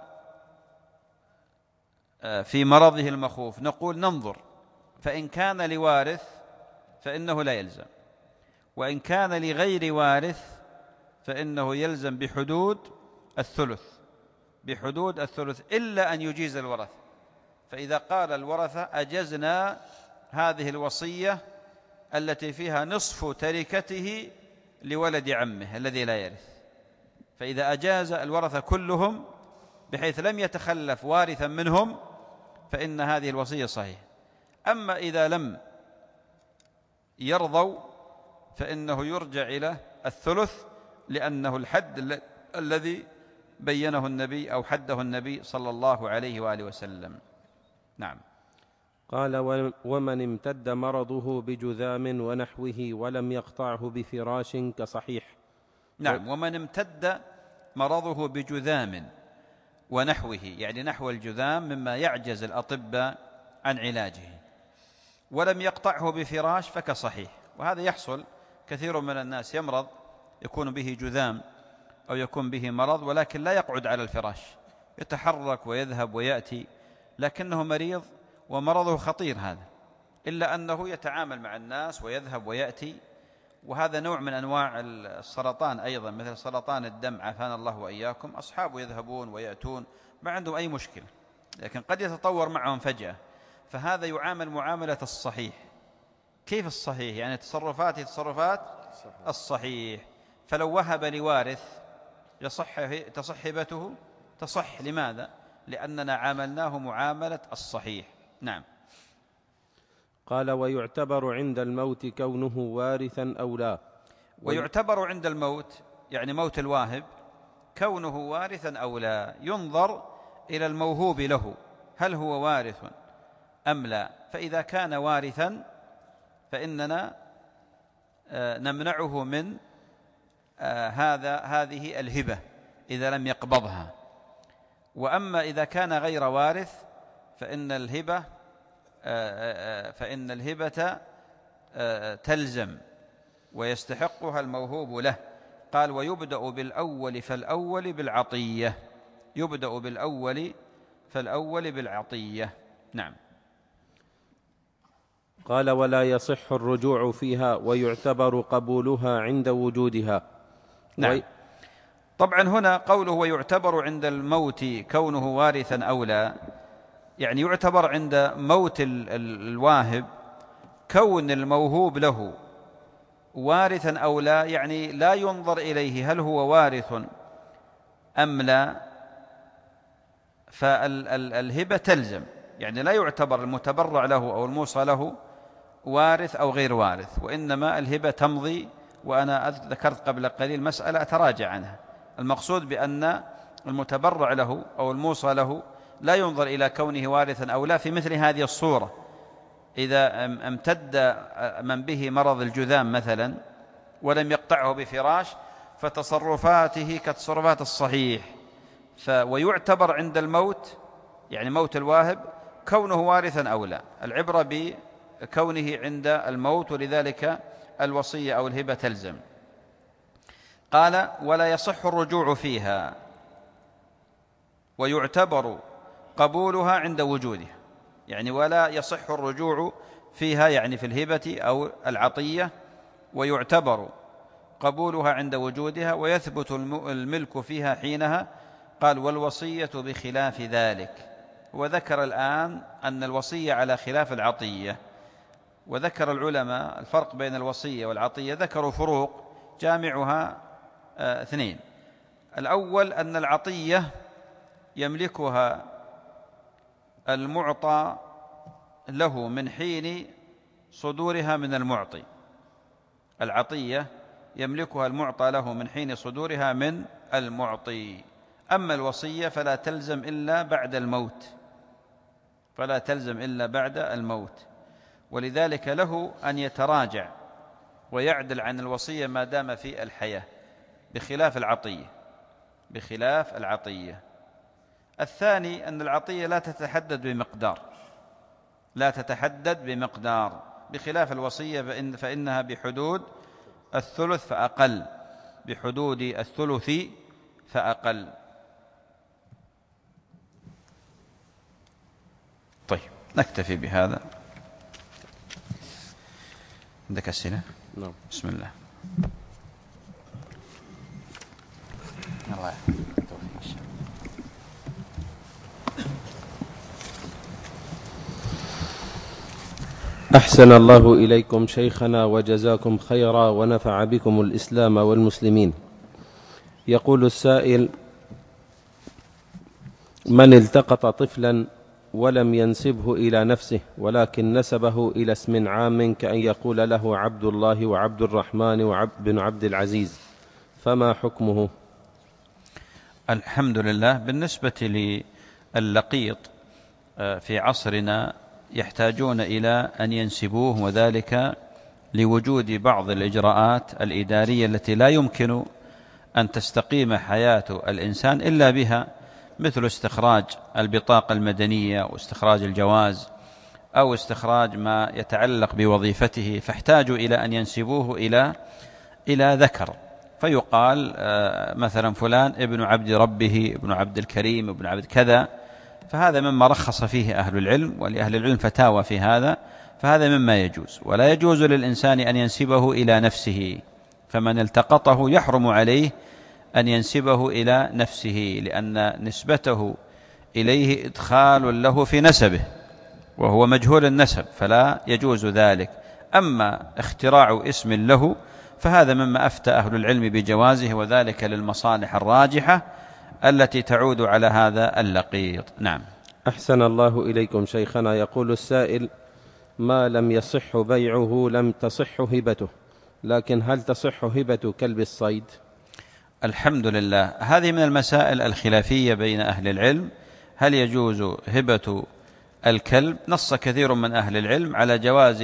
في مرضه المخوف، نقول ننظر، فإن كان لوارث فإنه لا يلزم، وإن كان لغير وارث فإنه يلزم بحدود الثلث بحدود الثلث إلا أن يجيز الورثة. فإذا قال الورثة أجزنا هذه الوصية التي فيها نصف تركته لولد عمه الذي لا يرث، فإذا أجاز الورثة كلهم بحيث لم يتخلف وارثا منهم فإن هذه الوصية صحيحة. أما إذا لم يرضوا فإنه يرجع إلى الثلث، لأنه الحد ال الذي بينه النبي أو حده النبي صلى الله عليه وآله وسلم. نعم. قال: ومن امتد مرضه بجذام ونحوه ولم يقطعه بفراش كصحيح. نعم. ومن امتد مرضه بجذام ونحوه، يعني نحو الجذام مما يعجز الأطباء عن علاجه، ولم يقطعه بفراش فكصحيح. وهذا يحصل، كثير من الناس يمرض يكون به جذام أو يكون به مرض ولكن لا يقعد على الفراش، يتحرك ويذهب ويأتي، لكنه مريض ومرضه خطير هذا، إلا أنه يتعامل مع الناس ويذهب ويأتي. وهذا نوع من أنواع السرطان أيضا، مثل سرطان الدم عافانا الله وإياكم، أصحابه يذهبون ويأتون ما عندهم أي مشكلة، لكن قد يتطور معهم فجأة، فهذا يعامل معاملة الصحيح. كيف الصحيح؟ يعني تصرفاته تصرفات الصحيح. فلو وهب لوارث يصح تصح هبته تصح. لماذا؟ لأننا عاملناه معاملة الصحيح. نعم. قال: ويعتبر عند الموت كونه وارثا أو لا. ويعتبر عند الموت يعني موت الواهب كونه وارثا أو لا، ينظر إلى الموهوب له هل هو وارث أم لا. فإذا كان وارثا فإننا نمنعه من هذا هذه الهبة إذا لم يقبضها. وأما إذا كان غير وارث فإن الهبة فإن الهبة تلزم ويستحقها الموهوب له. قال: ويبدأ بالأول فالأول بالعطية. يبدأ بالأول فالأول بالعطية. نعم. قال: ولا يصح الرجوع فيها ويعتبر قبولها عند وجودها. نعم. وي... طبعا هنا قوله ويعتبر عند الموت كونه وارثا أو لا، يعني يعتبر عند موت الواهب كون الموهوب له وارثا أو لا، يعني لا ينظر إليه هل هو وارث أم لا، فالهبة تلزم، يعني لا يعتبر المتبرع له أو الموصى له وارث أو غير وارث، وإنما الهبة تمضي. وأنا ذكرت قبل قليل مسألة أتراجع عنها. المقصود بأن المتبرع له أو الموصى له لا ينظر إلى كونه وارثا أو لا في مثل هذه الصورة. إذا امتد من به مرض الجذام مثلا ولم يقطعه بفراش فتصرفاته كتصرفات الصحيح. ويعتبر عند الموت يعني موت الواهب كونه وارثا أو لا، العبرة بكونه عند الموت، ولذلك الوصية أو الهبة تلزم. قال: ولا يصح الرجوع فيها ويعتبر قبولها عند وجودها، يعني ولا يصح الرجوع فيها يعني في الهبة أو العطية، ويعتبر قبولها عند وجودها، ويثبت الملك فيها حينها. قال: والوصية بخلاف ذلك. وذكر الآن أن الوصية على خلاف العطية، وذكر العلماء الفرق بين الوصية والعطية، ذكروا فروق جامعها آه اثنين. الأول أن العطية يملكها المعطى له من حين صدورها من المعطي. العطية يملكها المعطى له من حين صدورها من المعطي. أما الوصية فلا تلزم إلا بعد الموت فلا تلزم إلا بعد الموت ولذلك له أن يتراجع ويعدل عن الوصية ما دام في الحياة، بخلاف العطية بخلاف العطية. الثاني أن العطية لا تتحدد بمقدار، لا تتحدد بمقدار، بخلاف الوصية فإن فإنها بحدود الثلث فأقل، بحدود الثلث فأقل. طيب نكتفي بهذا. عندك أسئلة؟ نعم. بسم الله. الله يحفظك. أحسن الله إليكم شيخنا وجزاكم خيرا ونفع بكم الإسلام والمسلمين. يقول السائل: من التقط طفلا ولم ينسبه إلى نفسه ولكن نسبه إلى اسم عام كأن يقول له عبد الله وعبد الرحمن وبن عبد العزيز، فما حكمه؟ الحمد لله. بالنسبة للقيط في عصرنا يحتاجون إلى أن ينسبوه، وذلك لوجود بعض الإجراءات الإدارية التي لا يمكن أن تستقيم حياة الإنسان إلا بها، مثل استخراج البطاقة المدنية واستخراج الجواز أو استخراج ما يتعلق بوظيفته، فاحتاجوا إلى أن ينسبوه إلى إلى ذكر، فيقال مثلا فلان ابن عبد ربه، ابن عبد الكريم، ابن عبد كذا، فهذا مما رخص فيه أهل العلم، ولأهل العلم فتاوى في هذا، فهذا مما يجوز. ولا يجوز للإنسان أن ينسبه إلى نفسه، فمن التقطه يحرم عليه أن ينسبه إلى نفسه، لأن نسبته إليه إدخال له في نسبه وهو مجهول النسب، فلا يجوز ذلك. أما اختراع اسم له فهذا مما أفتى أهل العلم بجوازه، وذلك للمصالح الراجحة التي تعود على هذا اللقيط. نعم. أحسن الله إليكم شيخنا. يقول السائل: ما لم يصح بيعه لم تصح هبته، لكن هل تصح هبة كلب الصيد؟ الحمد لله. هذه من المسائل الخلافية بين أهل العلم، هل يجوز هبة الكلب؟ نص كثير من أهل العلم على جواز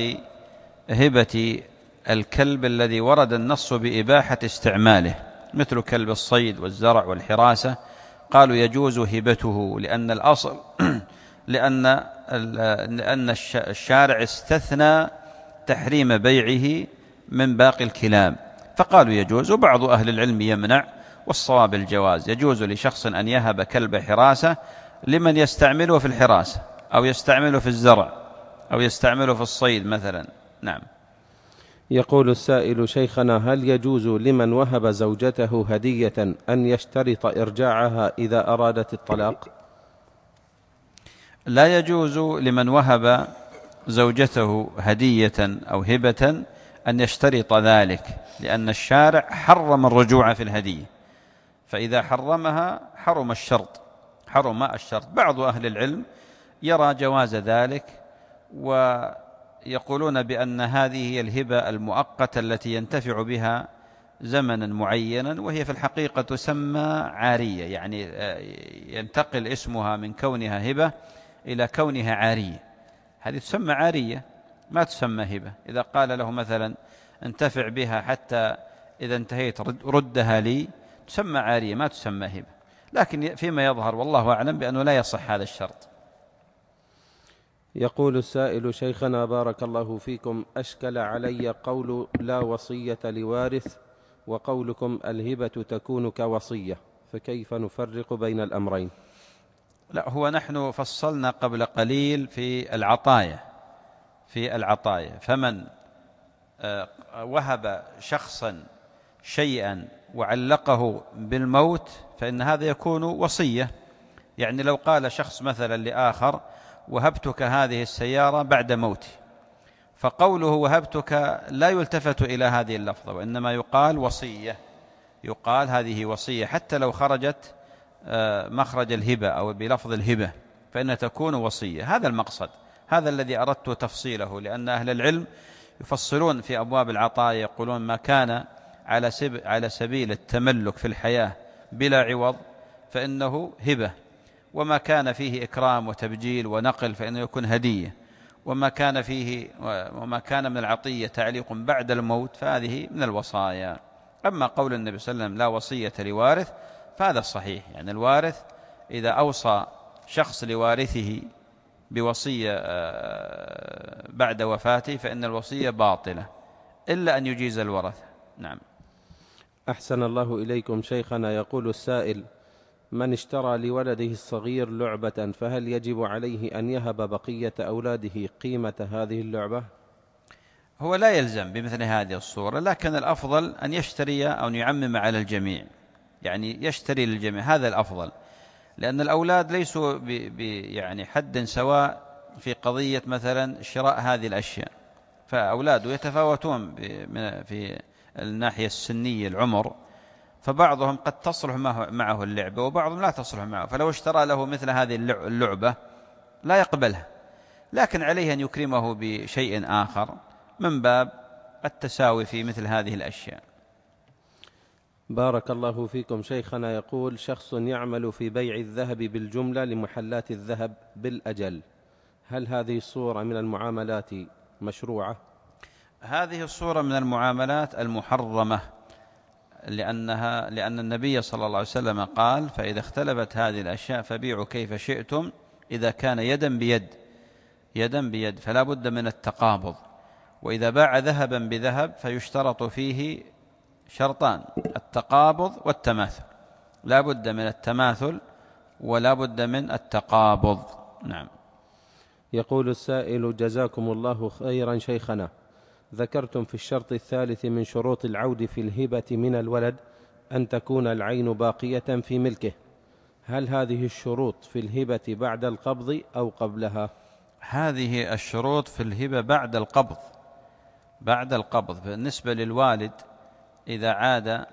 هبة الكلب الذي ورد النص بإباحة استعماله، مثل كلب الصيد والزرع والحراسة، قالوا يجوز هبته، لأن الأصل لأن لأن الشارع استثنى تحريم بيعه من باقي الكلاب، فقالوا يجوز. وبعض أهل العلم يمنع، والصواب الجواز. يجوز لشخص أن يهب كلب حراسة لمن يستعمله في الحراسة أو يستعمله في الزرع أو يستعمله في الصيد مثلا. نعم. يقول السائل: شيخنا، هل يجوز لمن وهب زوجته هدية أن يشترط إرجاعها إذا أرادت الطلاق؟ لا يجوز لمن وهب زوجته هدية أو هبة أن يشترط ذلك، لأن الشارع حرم الرجوع في الهدية، فإذا حرمها حرم الشرط حرم الشرط. بعض أهل العلم يرى جواز ذلك، ويقولون بأن هذه هي الهبة المؤقتة التي ينتفع بها زمنا معينا، وهي في الحقيقة تسمى عارية، يعني ينتقل اسمها من كونها هبة إلى كونها عارية. هذه تسمى عارية، ما تسمى هبة. إذا قال له مثلا انتفع بها حتى إذا انتهيت ردها لي، تسمى عارية ما تسمى هبة. لكن فيما يظهر والله أعلم بأنه لا يصح هذا الشرط. يقول السائل: شيخنا بارك الله فيكم، أشكل علي قول لا وصية لوارث وقولكم الهبة تكون كوصية، فكيف نفرق بين الأمرين؟ لا، هو نحن فصلنا قبل قليل في العطايا في العطايا فمن وهب شخصا شيئا وعلقه بالموت فإن هذا يكون وصية. يعني لو قال شخص مثلا لآخر وهبتك هذه السيارة بعد موتي، فقوله وهبتك لا يلتفت إلى هذه اللفظة، وإنما يقال وصية، يقال هذه وصية، حتى لو خرجت مخرج الهبة أو بلفظ الهبة فإنها تكون وصية. هذا المقصد، هذا الذي أردت تفصيله، لأن أهل العلم يفصلون في أبواب العطايا، يقولون ما كان على على سبيل التملك في الحياة بلا عوض فإنه هبة، وما كان فيه إكرام وتبجيل ونقل فإنه يكون هدية، وما كان فيه وما كان من العطية تعليق بعد الموت فهذه من الوصايا. أما قول النبي صلى الله عليه وسلم لا وصية لوارث فهذا صحيح، يعني الوارث إذا أوصى شخص لوارثه بوصية بعد وفاته فإن الوصية باطلة إلا أن يجيز الورثة. نعم. أحسن الله إليكم شيخنا. يقول السائل: من اشترى لولده الصغير لعبة فهل يجب عليه أن يهب بقية أولاده قيمة هذه اللعبة؟ هو لا يلزم بمثل هذه الصورة، لكن الأفضل أن يشتري أو أن يعمم على الجميع، يعني يشتري للجميع، هذا الأفضل، لأن الأولاد ليسوا ب يعني حد سواء في قضية مثلا شراء هذه الأشياء، فأولاده يتفاوتون في الناحية السنية العمر، فبعضهم قد تصلح معه اللعبة وبعضهم لا تصلح معه، فلو اشترى له مثل هذه اللعبة لا يقبلها، لكن عليه أن يكرمه بشيء آخر من باب التساوي في مثل هذه الأشياء. بارك الله فيكم شيخنا. يقول: شخص يعمل في بيع الذهب بالجملة لمحلات الذهب بالأجل، هل هذه الصورة من المعاملات مشروعة؟ هذه الصورة من المعاملات المحرمة، لأنها لأن النبي صلى الله عليه وسلم قال: فإذا اختلفت هذه الأشياء فبيعوا كيف شئتم إذا كان يدا بيد، يدا بيد، فلا بد من التقابض. وإذا باع ذهبا بذهب فيشترط فيه شرطان: التقابض والتماثل، لا بد من التماثل ولا بد من التقابض. نعم. يقول السائل: جزاكم الله خيرا شيخنا، ذكرتم في الشرط الثالث من شروط العود في الهبة من الولد أن تكون العين باقية في ملكه، هل هذه الشروط في الهبة بعد القبض أو قبلها؟ هذه الشروط في الهبة بعد القبض، بعد القبض. بالنسبة للوالد إذا عاد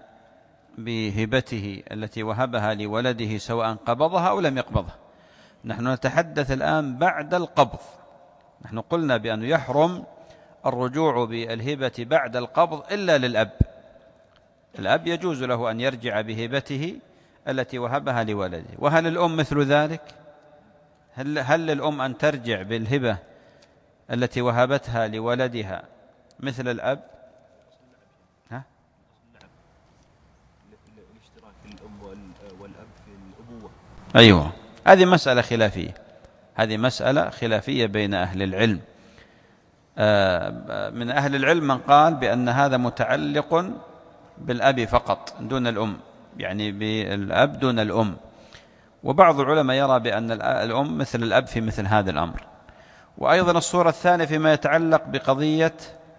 بهبته التي وهبها لولده سواء قبضها أو لم يقبضها، نحن نتحدث الآن بعد القبض. نحن قلنا بأنه يحرم الرجوع بالهبة بعد القبض إلا للأب، الأب يجوز له أن يرجع بهبته التي وهبها لولده. وهل الأم مثل ذلك؟ هل, هل للأم أن ترجع بالهبة التي وهبتها لولدها مثل الأب؟ ها؟ الاشتراك الأم والأب في الأبوة. أيوة، هذه مسألة خلافية، هذه مسألة خلافية بين أهل العلم. من أهل العلم من قال بأن هذا متعلق بالأب فقط دون الأم، يعني بالأب دون الأم، وبعض العلماء يرى بأن الأم مثل الأب في مثل هذا الأمر. وأيضا الصورة الثانية فيما يتعلق بقضية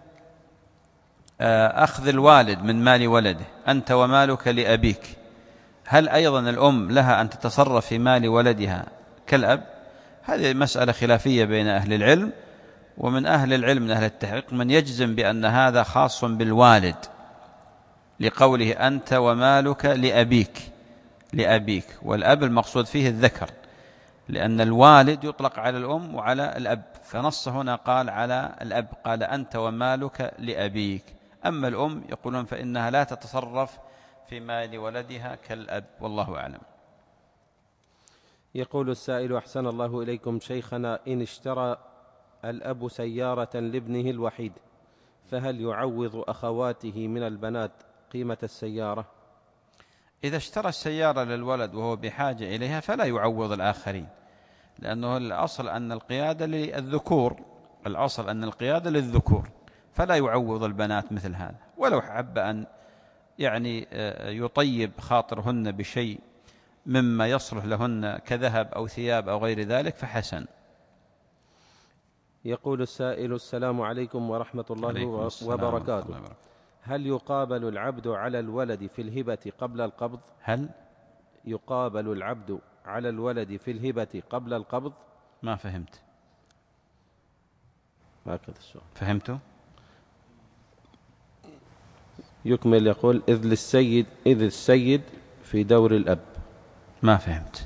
أخذ الوالد من مال ولده: أنت ومالك لأبيك، هل أيضا الأم لها أن تتصرف في مال ولدها كالأب؟ هذه مسألة خلافية بين أهل العلم، ومن أهل العلم من أهل التحقيق من يجزم بأن هذا خاص بالوالد لقوله أنت ومالك لأبيك، لأبيك، والأب المقصود فيه الذكر، لأن الوالد يطلق على الأم وعلى الأب، فنص هنا قال على الأب، قال أنت ومالك لأبيك. أما الأم يقولون فإنها لا تتصرف في مال ولدها كالأب، والله أعلم. يقول السائل: أحسن الله إليكم شيخنا، إن اشترى الأب سيارة لابنه الوحيد فهل يعوض أخواته من البنات قيمة السيارة؟ إذا اشترى السيارة للولد وهو بحاجة إليها فلا يعوض الآخرين، لأنه الأصل أن القيادة للذكور، الأصل أن القيادة للذكور، فلا يعوض البنات مثل هذا. ولو حب أن يعني يطيب خاطرهن بشيء مما يصلح لهن كذهب أو ثياب أو غير ذلك فحسن. يقول السائل: السلام عليكم ورحمة الله وبركاته، هل يقابل العبد على الولد في الهبة قبل القبض؟ هل يقابل العبد على الولد في الهبة قبل القبض؟ ما فهمت. هكذا السؤال. فهمته؟ يكمل يقول: إذ للسيد إذ السيد في دور الأب. ما فهمت.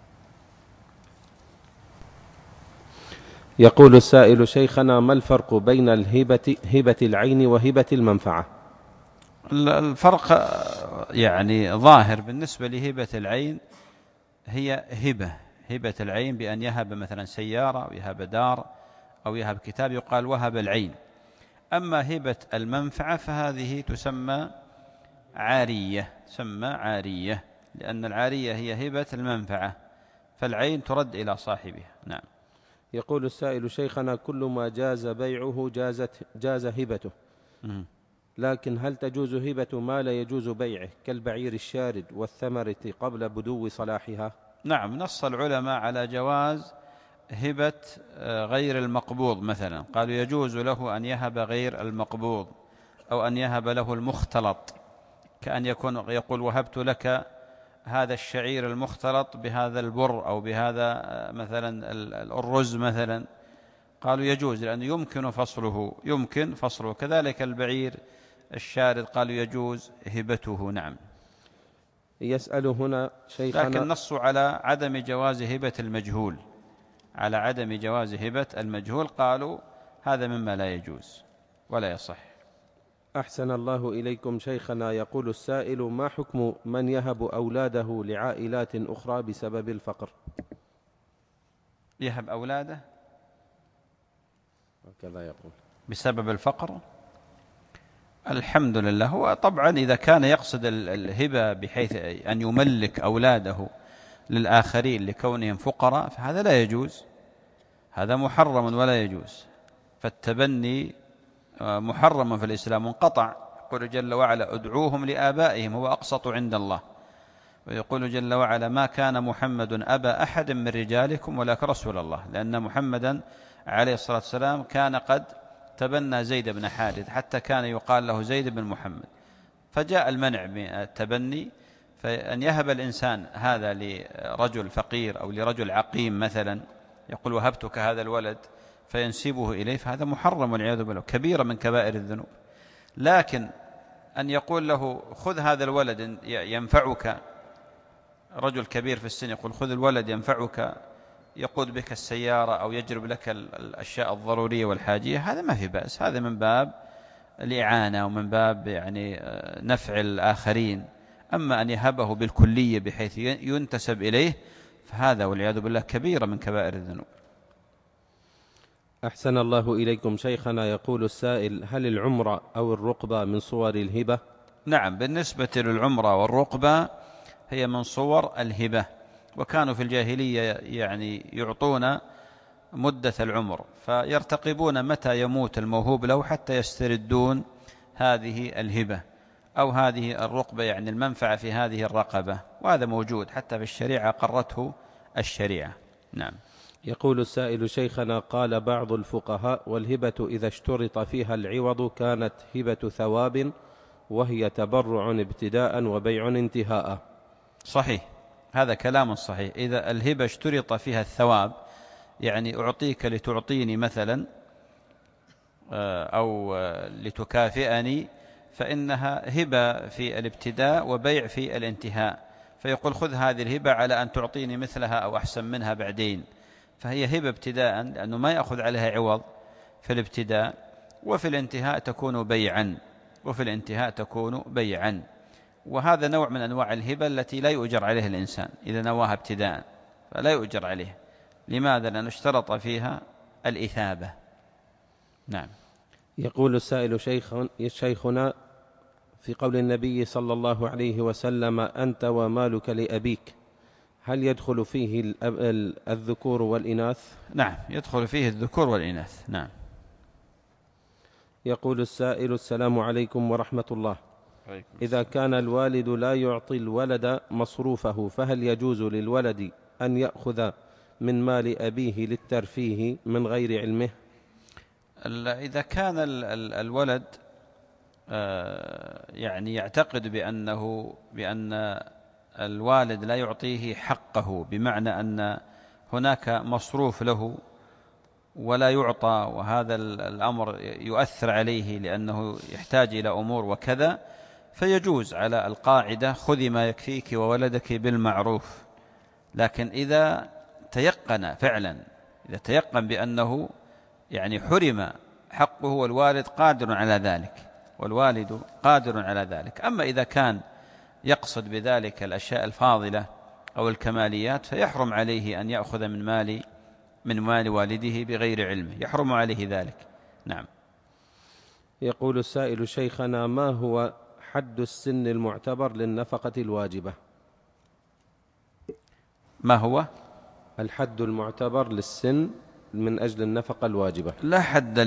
يقول السائل: شيخنا، ما الفرق بين الهبة هبة العين وهبة المنفعة؟ الفرق يعني ظاهر. بالنسبة لهبة العين هي هبة هبة العين بأن يهب مثلا سيارة أو يهب دار أو يهب كتاب، يقال وهب العين. أما هبة المنفعة فهذه تسمى عارية، تسمى عارية، لأن العارية هي هبة المنفعة، فالعين ترد إلى صاحبها. نعم. يقول السائل: شيخنا، كل ما جاز بيعه جازت جاز هبته، لكن هل تجوز هبة ما لا يجوز بيعه كالبعير الشارد والثمرة قبل بدو صلاحها؟ نعم، نص العلماء على جواز هبة غير المقبوض، مثلا قالوا يجوز له أن يهب غير المقبوض، أو أن يهب له المختلط، كأن يكون يقول وهبت لك هذا الشعير المختلط بهذا البر أو بهذا مثلا الرز مثلا، قالوا يجوز لأنه يمكن فصله يمكن فصله كذلك البعير الشارد قالوا يجوز هبته. نعم. يسأل هنا شيخنا، لكن نصوا على عدم جواز هبة المجهول، على عدم جواز هبة المجهول، قالوا هذا مما لا يجوز ولا يصح. أحسن الله إليكم شيخنا. يقول السائل: ما حكم من يهب أولاده لعائلات أخرى بسبب الفقر؟ يهب أولاده هكذا يقول بسبب الفقر؟ الحمد لله. هو طبعا إذا كان يقصد الهبة بحيث أن يملك أولاده للآخرين لكونهم فقراء فهذا لا يجوز، هذا محرم ولا يجوز. فالتبني محرم في الإسلام منقطع. يقول جل وعلا: ادعوهم لآبائهم هو أقسط عند الله. ويقول جل وعلا: ما كان محمد أبا أحد من رجالكم ولكن رسول الله، لأن محمدا عليه الصلاة والسلام كان قد تبنى زيد بن حارث، حتى كان يقال له زيد بن محمد، فجاء المنع من التبني. فأن يهب الإنسان هذا لرجل فقير أو لرجل عقيم مثلا، يقول وهبتك هذا الولد فينسبه إليه، فهذا محرم والعياذ بالله، كبيرة من كبائر الذنوب. لكن أن يقول له خذ هذا الولد ينفعك، رجل كبير في السن يقول خذ الولد ينفعك، يقود بك السيارة أو يجلب لك الأشياء الضرورية والحاجية، هذا ما في بأس، هذا من باب الإعانة ومن باب يعني نفع الآخرين. أما أن يهبه بالكلية بحيث ينتسب إليه فهذا والعياذ بالله كبيرة من كبائر الذنوب. أحسن الله إليكم شيخنا. يقول السائل: هل العمرة أو الرقبة من صور الهبة؟ نعم، بالنسبة للعمرة والرقبة هي من صور الهبة، وكانوا في الجاهلية يعني يعطون مدة العمر، فيرتقبون متى يموت الموهوب له حتى يستردون هذه الهبة أو هذه الرقبة، يعني المنفعة في هذه الرقبة، وهذا موجود حتى في الشريعة قرته الشريعة. نعم. يقول السائل: شيخنا، قال بعض الفقهاء: والهبة إذا اشترط فيها العوض كانت هبة ثواب، وهي تبرع ابتداء وبيع انتهاء. صحيح، هذا كلام صحيح. إذا الهبة اشترط فيها الثواب، يعني أعطيك لتعطيني مثلا أو لتكافئني، فإنها هبة في الابتداء وبيع في الانتهاء. فيقول خذ هذه الهبة على أن تعطيني مثلها أو أحسن منها بعدين، فهي هبة ابتداء لأنه ما يأخذ عليها عوض في الابتداء، وفي الانتهاء تكون بيعا وفي الانتهاء تكون بيعا. وهذا نوع من أنواع الهبة التي لا يؤجر عليه الإنسان إذا نواها ابتداء، فلا يؤجر عليه. لماذا؟ لأنه اشترط فيها الإثابة. نعم. يقول السائل: شيخ شيخنا، في قول النبي صلى الله عليه وسلم: أنت ومالك لأبيك، هل يدخل فيه الذكور والإناث؟ نعم، يدخل فيه الذكور والإناث. نعم. يقول السائل: السلام عليكم ورحمة الله. إذا كان الوالد لا يعطي الولد مصروفه، فهل يجوز للولد أن يأخذ من مال أبيه للترفيه من غير علمه؟ إذا كان الولد يعني يعتقد بأنه بأن الوالد لا يعطيه حقه، بمعنى أن هناك مصروف له ولا يعطى، وهذا الأمر يؤثر عليه لأنه يحتاج إلى أمور وكذا، فيجوز على القاعدة خذي ما يكفيك وولدك بالمعروف. لكن إذا تيقن فعلا إذا تيقن بأنه يعني حرم حقه والوالد قادر على ذلك والوالد قادر على ذلك. أما إذا كان يقصد بذلك الأشياء الفاضلة أو الكماليات فيحرم عليه أن يأخذ من مال من مال والده بغير علمه، يحرم عليه ذلك. نعم. يقول السائل: شيخنا، ما هو حد السن المعتبر للنفقة الواجبة؟ ما هو الحد المعتبر للسن من أجل النفقة الواجبة؟ لا حد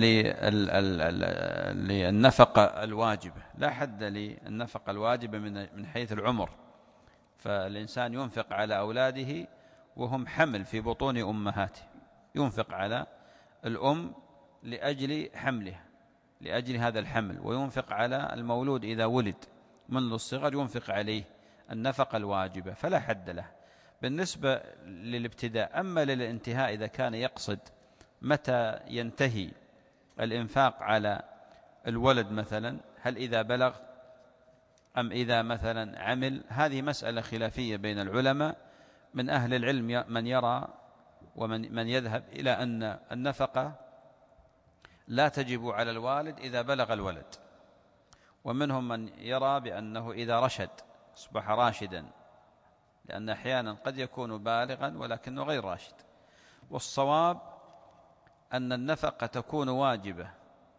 للنفقة الواجبة، لا حد للنفقة الواجبة من حيث العمر، فالإنسان ينفق على أولاده وهم حمل في بطون أمهاته، ينفق على الأم لأجل حملها، لأجل هذا الحمل، وينفق على المولود إذا ولد منذ الصغر ينفق عليه النفقة الواجبة، فلا حد له بالنسبة للابتداء. أما للانتهاء إذا كان يقصد متى ينتهي الإنفاق على الولد مثلا، هل إذا بلغ أم إذا مثلا عمل، هذه مسألة خلافية بين العلماء، من أهل العلم من يرى ومن من يذهب إلى أن النفقة لا تجب على الوالد إذا بلغ الولد، ومنهم من يرى بأنه إذا رشد أصبح راشدا، لأن أحيانا قد يكون بالغا ولكنه غير راشد. والصواب أن النفقة تكون واجبة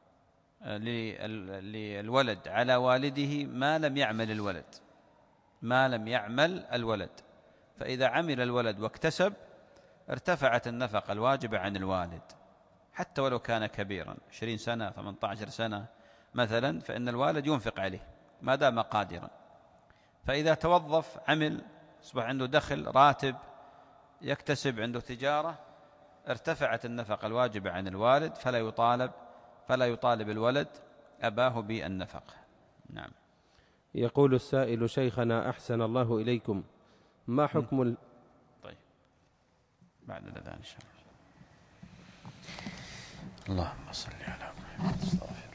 للولد على والده ما لم يعمل الولد، ما لم يعمل الولد، فإذا عمل الولد واكتسب ارتفعت النفقة الواجبة عن الوالد، حتى ولو كان كبيرا عشرين سنة ثمانية عشر سنة مثلا، فإن الوالد ينفق عليه ما دام قادرا. فإذا توظف عمل أصبح عنده دخل راتب يكتسب عنده تجارة، ارتفعت النفقة الواجبة عن الوالد، فلا يطالب فلا يطالب الولد أباه بالنفقة. نعم. يقول السائل: شيخنا أحسن الله إليكم، ما حكم ال... طيب بعد الأذان إن شاء الله. اللهم صل على محمد.